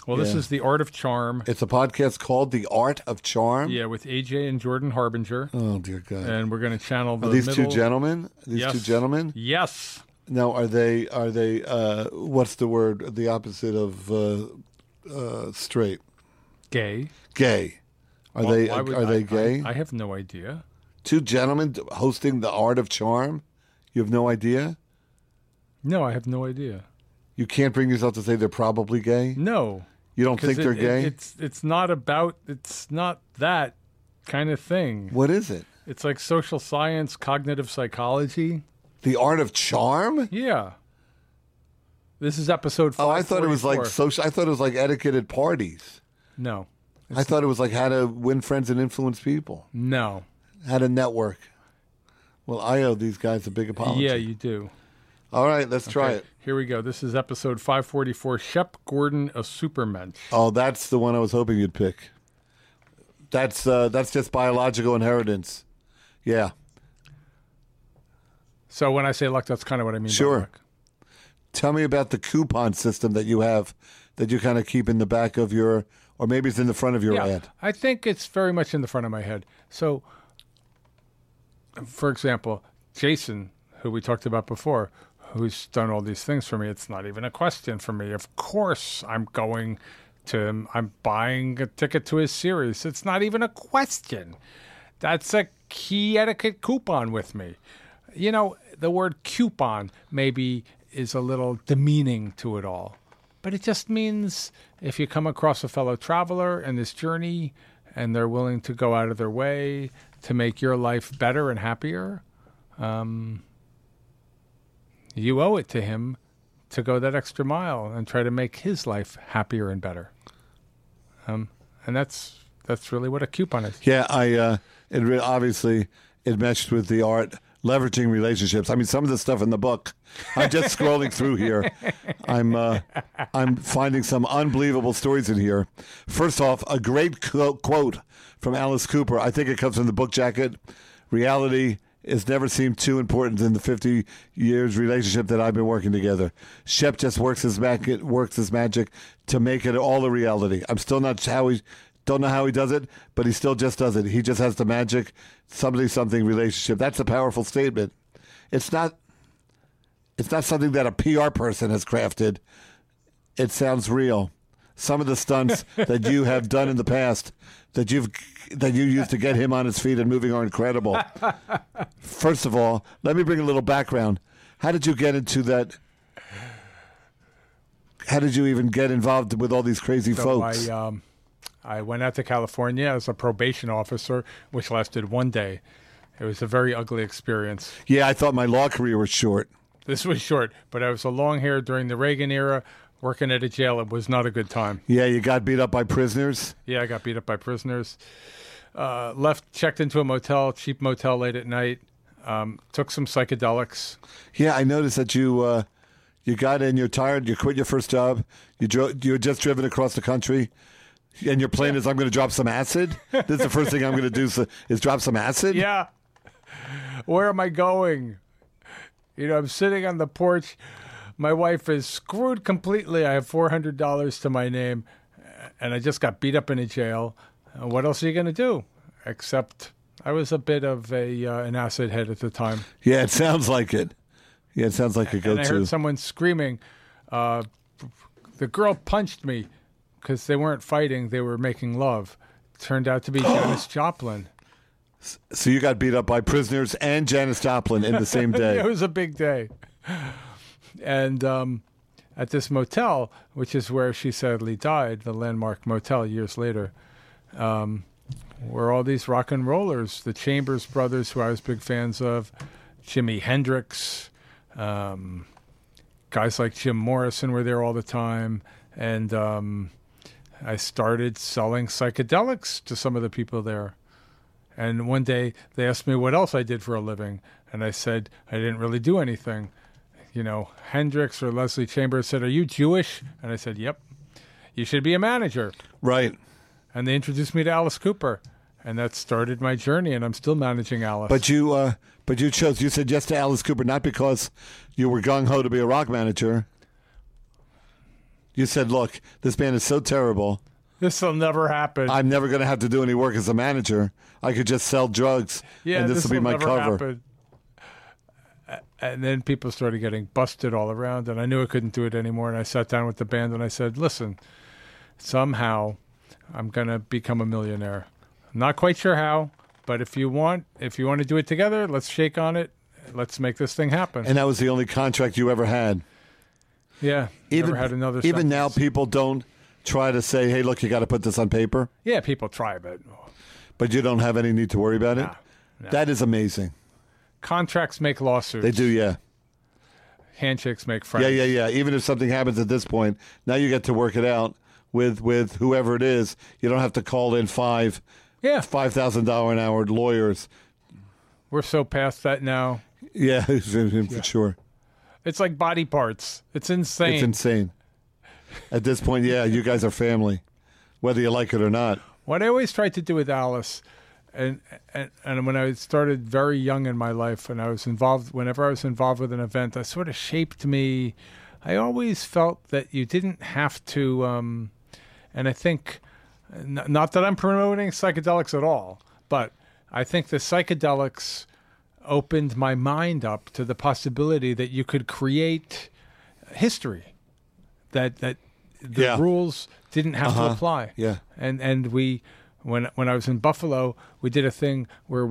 [SPEAKER 1] Well, this
[SPEAKER 2] Yeah.
[SPEAKER 1] is The Art of Charm.
[SPEAKER 2] It's a podcast called The Art of Charm.
[SPEAKER 1] Yeah, with AJ and Jordan Harbinger.
[SPEAKER 2] Oh dear God!
[SPEAKER 1] And we're going to channel the
[SPEAKER 2] Are these
[SPEAKER 1] middle.
[SPEAKER 2] two gentlemen?
[SPEAKER 1] Yes.
[SPEAKER 2] Two gentlemen?
[SPEAKER 1] Yes.
[SPEAKER 2] Now, are they? What's the word? The opposite of straight?
[SPEAKER 1] Gay.
[SPEAKER 2] Gay. Are
[SPEAKER 1] Well,
[SPEAKER 2] they?
[SPEAKER 1] why would
[SPEAKER 2] Are they gay?
[SPEAKER 1] I have no idea.
[SPEAKER 2] Two gentlemen hosting The Art of Charm. You have no idea.
[SPEAKER 1] No, I have no idea.
[SPEAKER 2] You can't bring yourself to say they're probably gay.
[SPEAKER 1] No.
[SPEAKER 2] You don't think they're gay?
[SPEAKER 1] It's not that kind of thing.
[SPEAKER 2] What is it?
[SPEAKER 1] It's like social science, cognitive psychology.
[SPEAKER 2] The Art of Charm?
[SPEAKER 1] Yeah. This is episode 544.
[SPEAKER 2] Oh, I thought it was like social. I thought it was like etiquette at parties.
[SPEAKER 1] No.
[SPEAKER 2] I thought it was like how to win friends and influence people,
[SPEAKER 1] No.
[SPEAKER 2] how to network. Well, I owe these guys a big apology.
[SPEAKER 1] Yeah, you do.
[SPEAKER 2] All right, let's try
[SPEAKER 1] Okay,
[SPEAKER 2] it.
[SPEAKER 1] Here we go. This is episode 544, Shep Gordon, a supermensch.
[SPEAKER 2] Oh, that's the one I was hoping you'd pick. That's just biological inheritance. Yeah,
[SPEAKER 1] So when I say luck, that's kind of what I mean
[SPEAKER 2] Sure.
[SPEAKER 1] by luck.
[SPEAKER 2] tell me about the coupon system that you have, that you kind of keep in the back of your, or maybe it's in the front of your
[SPEAKER 1] Yeah,
[SPEAKER 2] ad.
[SPEAKER 1] I think it's very much in the front of my head. So, for example, Jason, who we talked about before, who's done all these things for me, it's not even a question for me. Of course, I'm buying a ticket to his series. It's not even a question. That's a key etiquette coupon with me. You know, the word coupon maybe is a little demeaning to it all, but it just means if you come across a fellow traveler in this journey and they're willing to go out of their way to make your life better and happier, you owe it to him to go that extra mile and try to make his life happier and better. And that's really what a coupon is.
[SPEAKER 2] Yeah, obviously it meshed with the art leveraging relationships. I mean, some of the stuff in the book, I'm just scrolling through here. I'm finding some unbelievable stories in here. First off, a great quote from Alice Cooper. I think it comes from the book jacket. Reality has never seemed too important in the 50 years relationship that I've been working together. Shep just works his magic to make it all a reality. I'm still not don't know how he does it, but he still just does it. He just has the magic something relationship. That's a powerful statement. It's not something that a PR person has crafted. It sounds real. Some of the stunts that you have done in the past that you used to get him on his feet and moving are incredible. First of all, let me bring a little background. How did you get into that? How did you even get involved with all these crazy folks?
[SPEAKER 1] I went out to California as a probation officer, which lasted one day. It was a very ugly experience.
[SPEAKER 2] Yeah, I thought my law career was short.
[SPEAKER 1] This was short, but I was a long hair during the Reagan era. Working at a jail, it was not a good time.
[SPEAKER 2] Yeah, you got beat up by prisoners?
[SPEAKER 1] Yeah, I got beat up by prisoners. Checked into a motel, cheap motel late at night. Took some psychedelics.
[SPEAKER 2] Yeah, I noticed that you got in, you're tired, you quit your first job, you were just driven across the country. And your plan is, I'm going to drop some acid? This is the first thing I'm going to do is drop some acid?
[SPEAKER 1] Yeah. Where am I going? You know, I'm sitting on the porch. My wife is screwed completely. I have $400 to my name, and I just got beat up in a jail. What else are you going to do? Except I was a bit of an acid head at the time.
[SPEAKER 2] Yeah, it sounds like it. Yeah, it sounds like a go-to.
[SPEAKER 1] And I heard someone screaming. The girl punched me. Because they weren't fighting, they were making love. Turned out to be Janis Joplin.
[SPEAKER 2] So you got beat up by prisoners and Janis Joplin in the same day.
[SPEAKER 1] It was a big day. And at this motel, which is where she sadly died, the Landmark Motel years later, were all these rock and rollers, the Chambers Brothers, who I was big fans of, Jimi Hendrix, guys like Jim Morrison were there all the time, and I started selling psychedelics to some of the people there. And one day they asked me what else I did for a living. And I said, I didn't really do anything. You know, Hendrix or Leslie Chambers said, are you Jewish? And I said, yep. You should be a manager.
[SPEAKER 2] Right.
[SPEAKER 1] And they introduced me to Alice Cooper. And that started my journey, and I'm still managing Alice.
[SPEAKER 2] But you said yes to Alice Cooper, not because you were gung-ho to be a rock manager. You said, look, this band is so terrible.
[SPEAKER 1] This will never happen.
[SPEAKER 2] I'm never going to have to do any work as a manager. I could just sell drugs, and this will be my
[SPEAKER 1] never
[SPEAKER 2] cover.
[SPEAKER 1] happen. And then people started getting busted all around, and I knew I couldn't do it anymore. And I sat down with the band and I said, listen, somehow I'm going to become a millionaire. I'm not quite sure how, but if you want to do it together, let's shake on it. Let's make this thing happen.
[SPEAKER 2] And that was the only contract you ever had.
[SPEAKER 1] Yeah, never had another
[SPEAKER 2] Even now,
[SPEAKER 1] sentence.
[SPEAKER 2] people don't try to say, hey, look, you got to put this on paper.
[SPEAKER 1] Yeah, people try,
[SPEAKER 2] But you don't have any need to worry about it?
[SPEAKER 1] No.
[SPEAKER 2] That is amazing.
[SPEAKER 1] Contracts make lawsuits.
[SPEAKER 2] They do, yeah.
[SPEAKER 1] Handshakes make friends.
[SPEAKER 2] Yeah. Even if something happens at this point, now you get to work it out with whoever it is. You don't have to call in $5,000 an hour lawyers.
[SPEAKER 1] We're so past that now.
[SPEAKER 2] Yeah, for sure.
[SPEAKER 1] It's like body parts. It's insane.
[SPEAKER 2] It's insane. At this point, yeah, you guys are family, whether you like it or not.
[SPEAKER 1] What I always tried to do with Alice, and when I started very young in my life, and whenever I was involved with an event, that sort of shaped me. I always felt that you didn't have to, and I think, not that I'm promoting psychedelics at all, but I think the psychedelics opened my mind up to the possibility that you could create history, that the rules didn't have to apply.
[SPEAKER 2] Yeah.
[SPEAKER 1] And when I was in Buffalo, we did a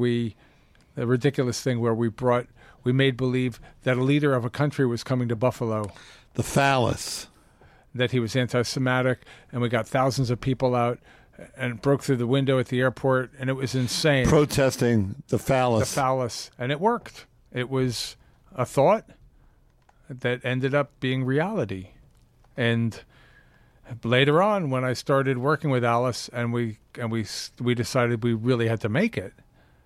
[SPEAKER 1] ridiculous thing where we made believe that a leader of a country was coming to Buffalo.
[SPEAKER 2] The phallus.
[SPEAKER 1] That he was anti-Semitic, and we got thousands of people out and broke through the window at the airport, and it was insane.
[SPEAKER 2] Protesting the phallus.
[SPEAKER 1] The phallus. And it worked. It was a thought that ended up being reality. And later on, when I started working with Alice and we decided we really had to make it,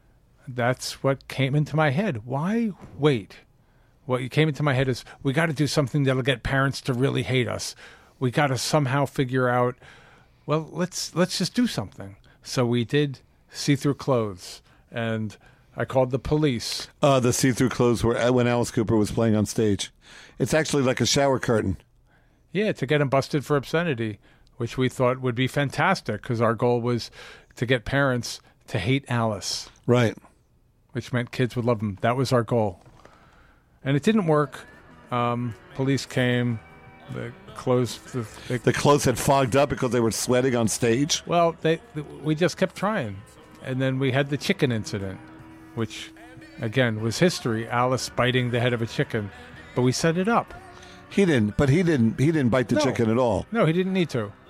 [SPEAKER 1] that's what came into my head. Why wait? What came into my head is we got to do something that'll get parents to really hate us. We got to somehow figure out, well, let's just do something. So we did see-through clothes, and I called the police.
[SPEAKER 2] The see-through clothes were when Alice Cooper was playing on stage. It's actually like a shower curtain.
[SPEAKER 1] Yeah, to get him busted for obscenity, which we thought would be fantastic because our goal was to get parents to hate Alice.
[SPEAKER 2] Right.
[SPEAKER 1] Which meant kids would love him. That was our goal. And it didn't work. Police came. The clothes
[SPEAKER 2] had fogged up because they were sweating on stage?
[SPEAKER 1] Well, we just kept trying. And then we had the chicken incident, which, again, was history. Alice biting the head of a chicken. But we set it up.
[SPEAKER 2] He didn't bite the chicken at all.
[SPEAKER 1] No, he didn't need to.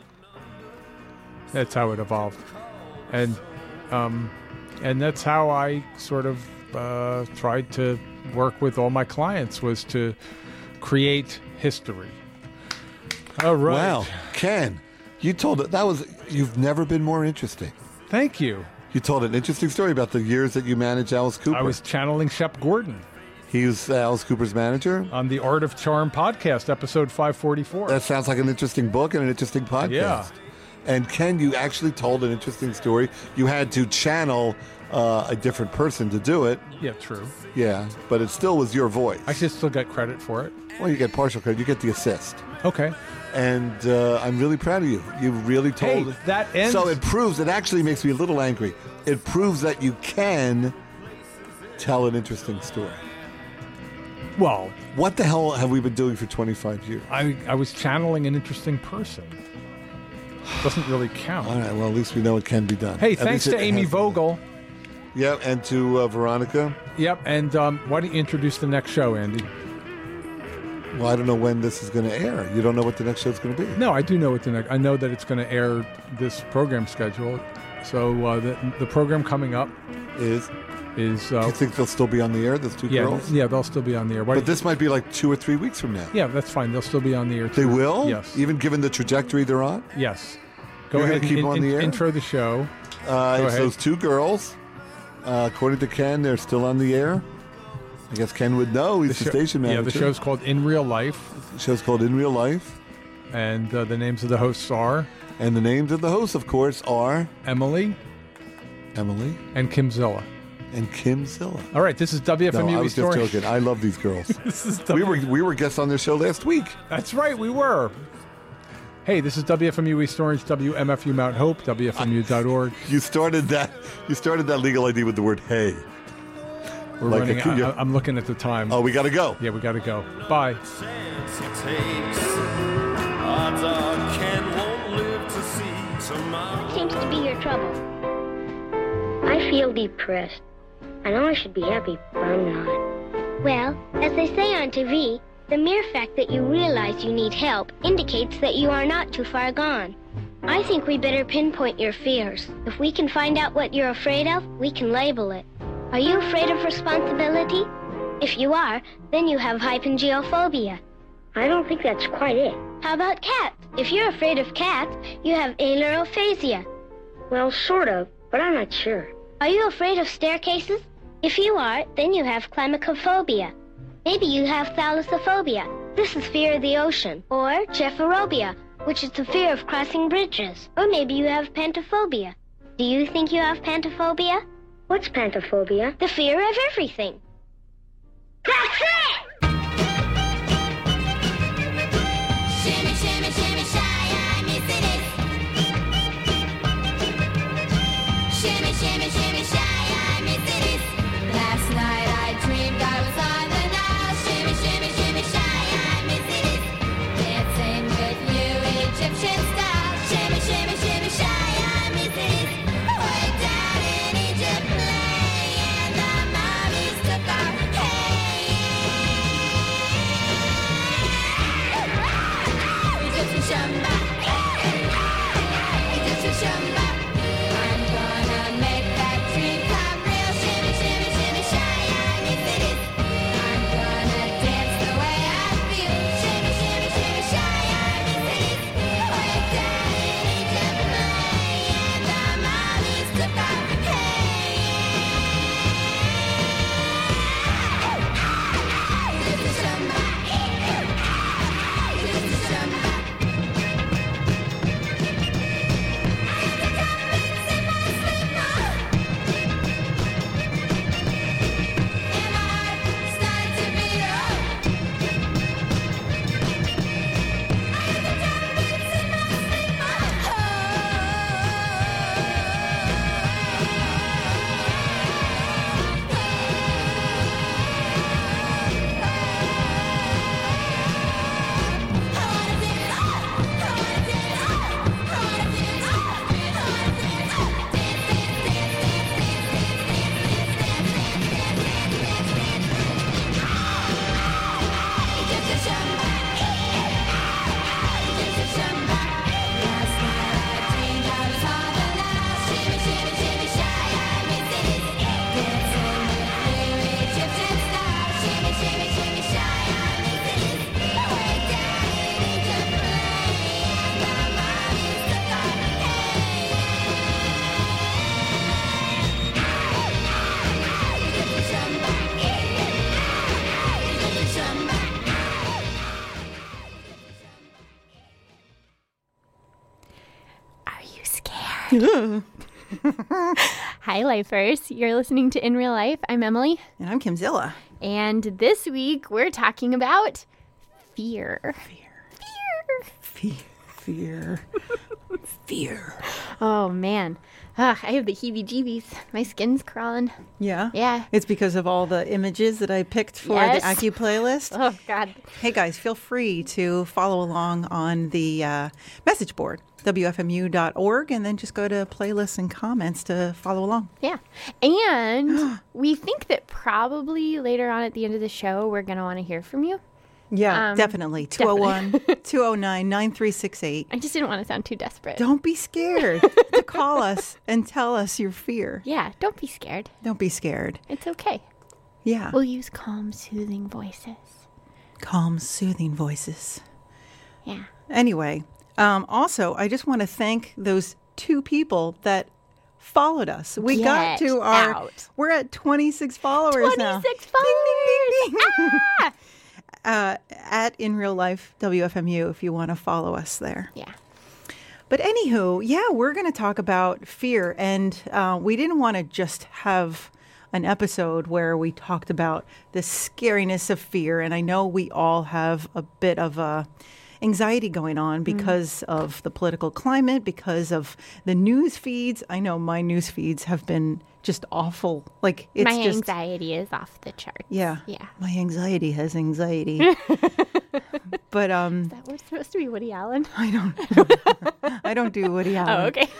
[SPEAKER 1] That's how it evolved. And that's how I sort of tried to work with all my clients, was to create history. All right.
[SPEAKER 2] Wow. Ken, you told it. You've never been more interesting.
[SPEAKER 1] Thank you.
[SPEAKER 2] You told an interesting story about the years that you managed Alice Cooper.
[SPEAKER 1] I was channeling Shep Gordon.
[SPEAKER 2] He was Alice Cooper's manager?
[SPEAKER 1] On the Art of Charm podcast, episode 544.
[SPEAKER 2] That sounds like an interesting book and an interesting podcast.
[SPEAKER 1] Yeah.
[SPEAKER 2] And Ken, you actually told an interesting story. You had to channel a different person to do it.
[SPEAKER 1] Yeah, true.
[SPEAKER 2] Yeah, but it still was your voice.
[SPEAKER 1] I should still get credit for it.
[SPEAKER 2] Well, you get partial credit. You get the assist.
[SPEAKER 1] Okay.
[SPEAKER 2] And I'm really proud of you. You really told
[SPEAKER 1] Hey, that ends.
[SPEAKER 2] So it actually makes me a little angry. It proves that you can tell an interesting story.
[SPEAKER 1] Well,
[SPEAKER 2] what the hell have we been doing for 25 years?
[SPEAKER 1] I was channeling an interesting person. Doesn't really count.
[SPEAKER 2] All right, well, at least we know it can be done.
[SPEAKER 1] Hey, thanks to Amy Vogel.
[SPEAKER 2] Yep, and to Veronica.
[SPEAKER 1] Yep, and why don't you introduce the next show, Andy?
[SPEAKER 2] Well, I don't know when this is going to air. You don't know what the next show is going to be.
[SPEAKER 1] No, I do know what the next. I know that it's going to air this program schedule. So the program coming up
[SPEAKER 2] is. Do you think they'll still be on the air? Those two girls?
[SPEAKER 1] Yeah, they'll still be on the air.
[SPEAKER 2] But this might be like 2 or 3 weeks from now.
[SPEAKER 1] Yeah, that's fine. They'll still be on the air.
[SPEAKER 2] They will?
[SPEAKER 1] Yes.
[SPEAKER 2] Even given the trajectory they're on?
[SPEAKER 1] Yes.
[SPEAKER 2] Go ahead and keep them on the air.
[SPEAKER 1] Intro the show.
[SPEAKER 2] It's those two girls. According to Ken, they're still on the air. I guess Ken would know. He's the station manager.
[SPEAKER 1] Yeah, the show's called In Real Life.
[SPEAKER 2] The show's called In Real Life.
[SPEAKER 1] And the names of the hosts are?
[SPEAKER 2] And the names of the hosts, of course, are?
[SPEAKER 1] Emily. And Kim Zilla.
[SPEAKER 2] And Kim Zilla.
[SPEAKER 1] All right, this is WFMU.
[SPEAKER 2] No, I was just joking. I love these girls.
[SPEAKER 1] This is
[SPEAKER 2] we were guests on their show last week.
[SPEAKER 1] That's right, we were. Hey, this is WFMU East Orange, WMFU Mount Hope, WFMU.org.
[SPEAKER 2] You started that legal ID with the word "hey."
[SPEAKER 1] We're running. I'm looking at the time.
[SPEAKER 2] Oh, we got to go.
[SPEAKER 1] Yeah, we got to go. Bye.
[SPEAKER 3] What seems to be your trouble? I feel depressed. I know I should be happy, but I'm not. Well, as they say on TV, the mere fact that you realize you need help indicates that you are not too far gone. I think we better pinpoint your fears. If we can find out what you're afraid of, we can label it. Are you afraid of responsibility? If you are, then you have hypengiophobia. I don't think that's quite it. How about cats? If you're afraid of cats, you have ailurophasia. Well, sort of, but I'm not sure. Are you afraid of staircases? If you are, then you have climacophobia. Maybe you have thalassophobia. This is fear of the ocean. Or gephobia, which is the fear of crossing bridges. Or maybe you have pantophobia. Do you think you have pantophobia? What's pantophobia? The fear of everything. That's it!
[SPEAKER 4] Shimmy, shimmy, shimmy, shy, I miss it. Shimmy, shimmy, shimmy, shy, I miss it. Last night I dreamed I was on the Nile. Shimmy, shimmy, shimmy, shy, I miss it. Dancing with you, Egyptian style. Shimmy, shimmy, shimmy, shy, I miss it. Way down in Egypt, playing the mummies took our Egyptian shamba, Egyptian shamba. I'm gonna make that dream come real. Shimmy, shimmy, shimmy, shy, I miss it. I'm gonna dance the way I feel. Shimmy, shimmy, shimmy, shy, I miss it. Way down in Egypt, playing the mummies took our Egyptian shamba, Egyptian shamba.
[SPEAKER 5] Hi, Lifers. You're listening to In Real Life. I'm Emily.
[SPEAKER 6] And I'm Kimzilla.
[SPEAKER 5] And this week we're talking about fear.
[SPEAKER 6] Fear.
[SPEAKER 5] Oh, man. I have the heebie-jeebies. My skin's crawling.
[SPEAKER 6] Yeah?
[SPEAKER 5] Yeah.
[SPEAKER 6] It's because of all the images that I picked for
[SPEAKER 5] Yes.
[SPEAKER 6] the Acu playlist.
[SPEAKER 5] Oh, God.
[SPEAKER 6] Hey, guys, feel free to follow along on the message board, WFMU.org, and then just go to playlists and comments to follow along.
[SPEAKER 5] Yeah. And we think that probably later on at the end of the show, we're going to want to hear from you.
[SPEAKER 6] Yeah, definitely. 201-209-9368.
[SPEAKER 5] I just didn't want to sound too desperate.
[SPEAKER 6] Don't be scared to call us and tell us your fear.
[SPEAKER 5] Yeah, don't be scared.
[SPEAKER 6] Don't be scared.
[SPEAKER 5] It's okay.
[SPEAKER 6] Yeah.
[SPEAKER 5] We'll use calm, soothing voices.
[SPEAKER 6] Calm, soothing voices.
[SPEAKER 5] Yeah.
[SPEAKER 6] Anyway, also, I just want to thank those two people that followed us. We got to we're at 26 followers now.
[SPEAKER 5] 26 followers.
[SPEAKER 6] Ding, ding, ding.
[SPEAKER 5] Ah!
[SPEAKER 6] At In Real Life WFMU if you want to follow us there.
[SPEAKER 5] Yeah.
[SPEAKER 6] But anywho, yeah, we're going to talk about fear. And we didn't want to just have an episode where we talked about the scariness of fear. And I know we all have a bit of a anxiety going on because of the political climate, because of the news feeds. I know my news feeds have been just awful. Like it's
[SPEAKER 5] My
[SPEAKER 6] just
[SPEAKER 5] anxiety is off the charts.
[SPEAKER 6] yeah.
[SPEAKER 5] Yeah.
[SPEAKER 6] My anxiety has anxiety. But
[SPEAKER 5] That was supposed to be Woody Allen.
[SPEAKER 6] I don't do Woody Allen.
[SPEAKER 5] Oh, okay.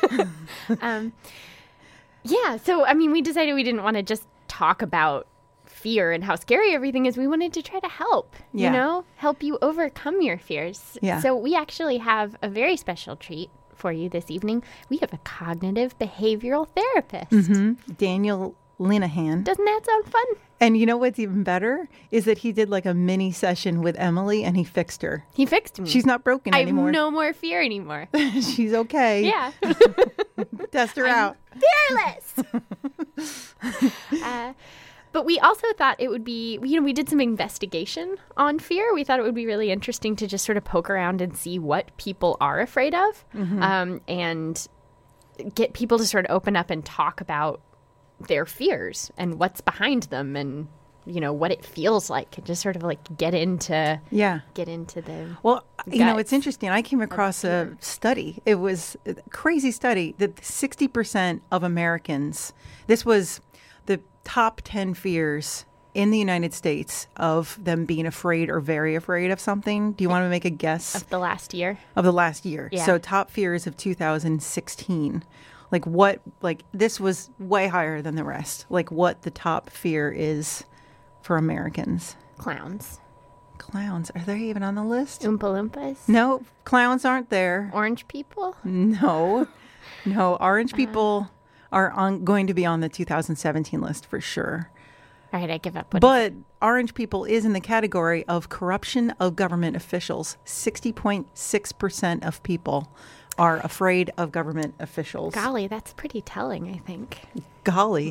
[SPEAKER 5] Yeah. So, I mean, we decided we didn't want to just talk about fear and how scary everything is. We wanted to try to help,
[SPEAKER 6] Yeah.
[SPEAKER 5] help you overcome your fears.
[SPEAKER 6] Yeah.
[SPEAKER 5] So we actually have a very special treat for you this evening. We have a cognitive behavioral therapist.
[SPEAKER 6] Daniel Linehan.
[SPEAKER 5] Doesn't that sound fun?
[SPEAKER 6] And you know what's even better is that he did like a mini session with Emily and he fixed her.
[SPEAKER 5] He fixed me.
[SPEAKER 6] She's not broken
[SPEAKER 5] I have
[SPEAKER 6] anymore.
[SPEAKER 5] no more fear anymore.
[SPEAKER 6] She's okay.
[SPEAKER 5] Yeah.
[SPEAKER 6] Test her out.
[SPEAKER 5] Fearless. But we also thought it would be, we did some investigation on fear. We thought it would be really interesting to just sort of poke around and see what people are afraid of, and get people to sort of open up and talk about their fears and what's behind them, and what it feels like, and just sort of like get into the
[SPEAKER 6] Well, it's
[SPEAKER 5] guts
[SPEAKER 6] interesting. I came across a study. It was a crazy study that 60% of Americans, this was the top 10 fears in the United States of them being afraid or very afraid of something. Do you want to make a guess?
[SPEAKER 5] of the last year.
[SPEAKER 6] Of the last year.
[SPEAKER 5] Yeah.
[SPEAKER 6] So top fears of 2016. This was way higher than the rest. Like what the top fear is for Americans.
[SPEAKER 5] Clowns.
[SPEAKER 6] Clowns. Are they even on the list?
[SPEAKER 5] Oompa Loompas.
[SPEAKER 6] No, clowns aren't there.
[SPEAKER 5] Orange people.
[SPEAKER 6] No. Orange people are going to be on the 2017 list for sure.
[SPEAKER 5] All right, I give up. What is
[SPEAKER 6] But orange people is in the category of corruption of government officials. 60.6% of people are afraid of government officials.
[SPEAKER 5] it? Golly, that's pretty telling, I think.
[SPEAKER 6] Golly.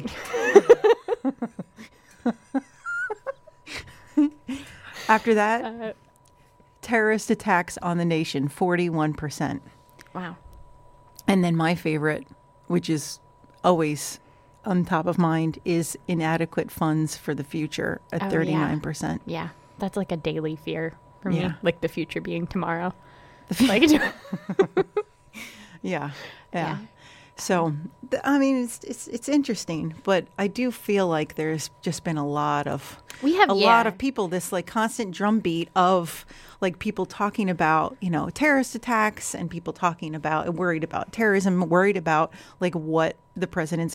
[SPEAKER 6] After that, terrorist attacks on the nation, 41%.
[SPEAKER 5] Wow.
[SPEAKER 6] And then my favorite, which is always on top of mind, is inadequate funds for the future at 39%.
[SPEAKER 5] Yeah, that's like a daily fear for
[SPEAKER 6] Yeah.
[SPEAKER 5] me, like the future being tomorrow. Like,
[SPEAKER 6] Yeah.
[SPEAKER 5] Yeah.
[SPEAKER 6] So, I mean, it's interesting, but I do feel like there's just been a lot of lot of people, this like constant drumbeat of like people talking about, terrorist attacks and people talking about worried about terrorism, worried about like what the president's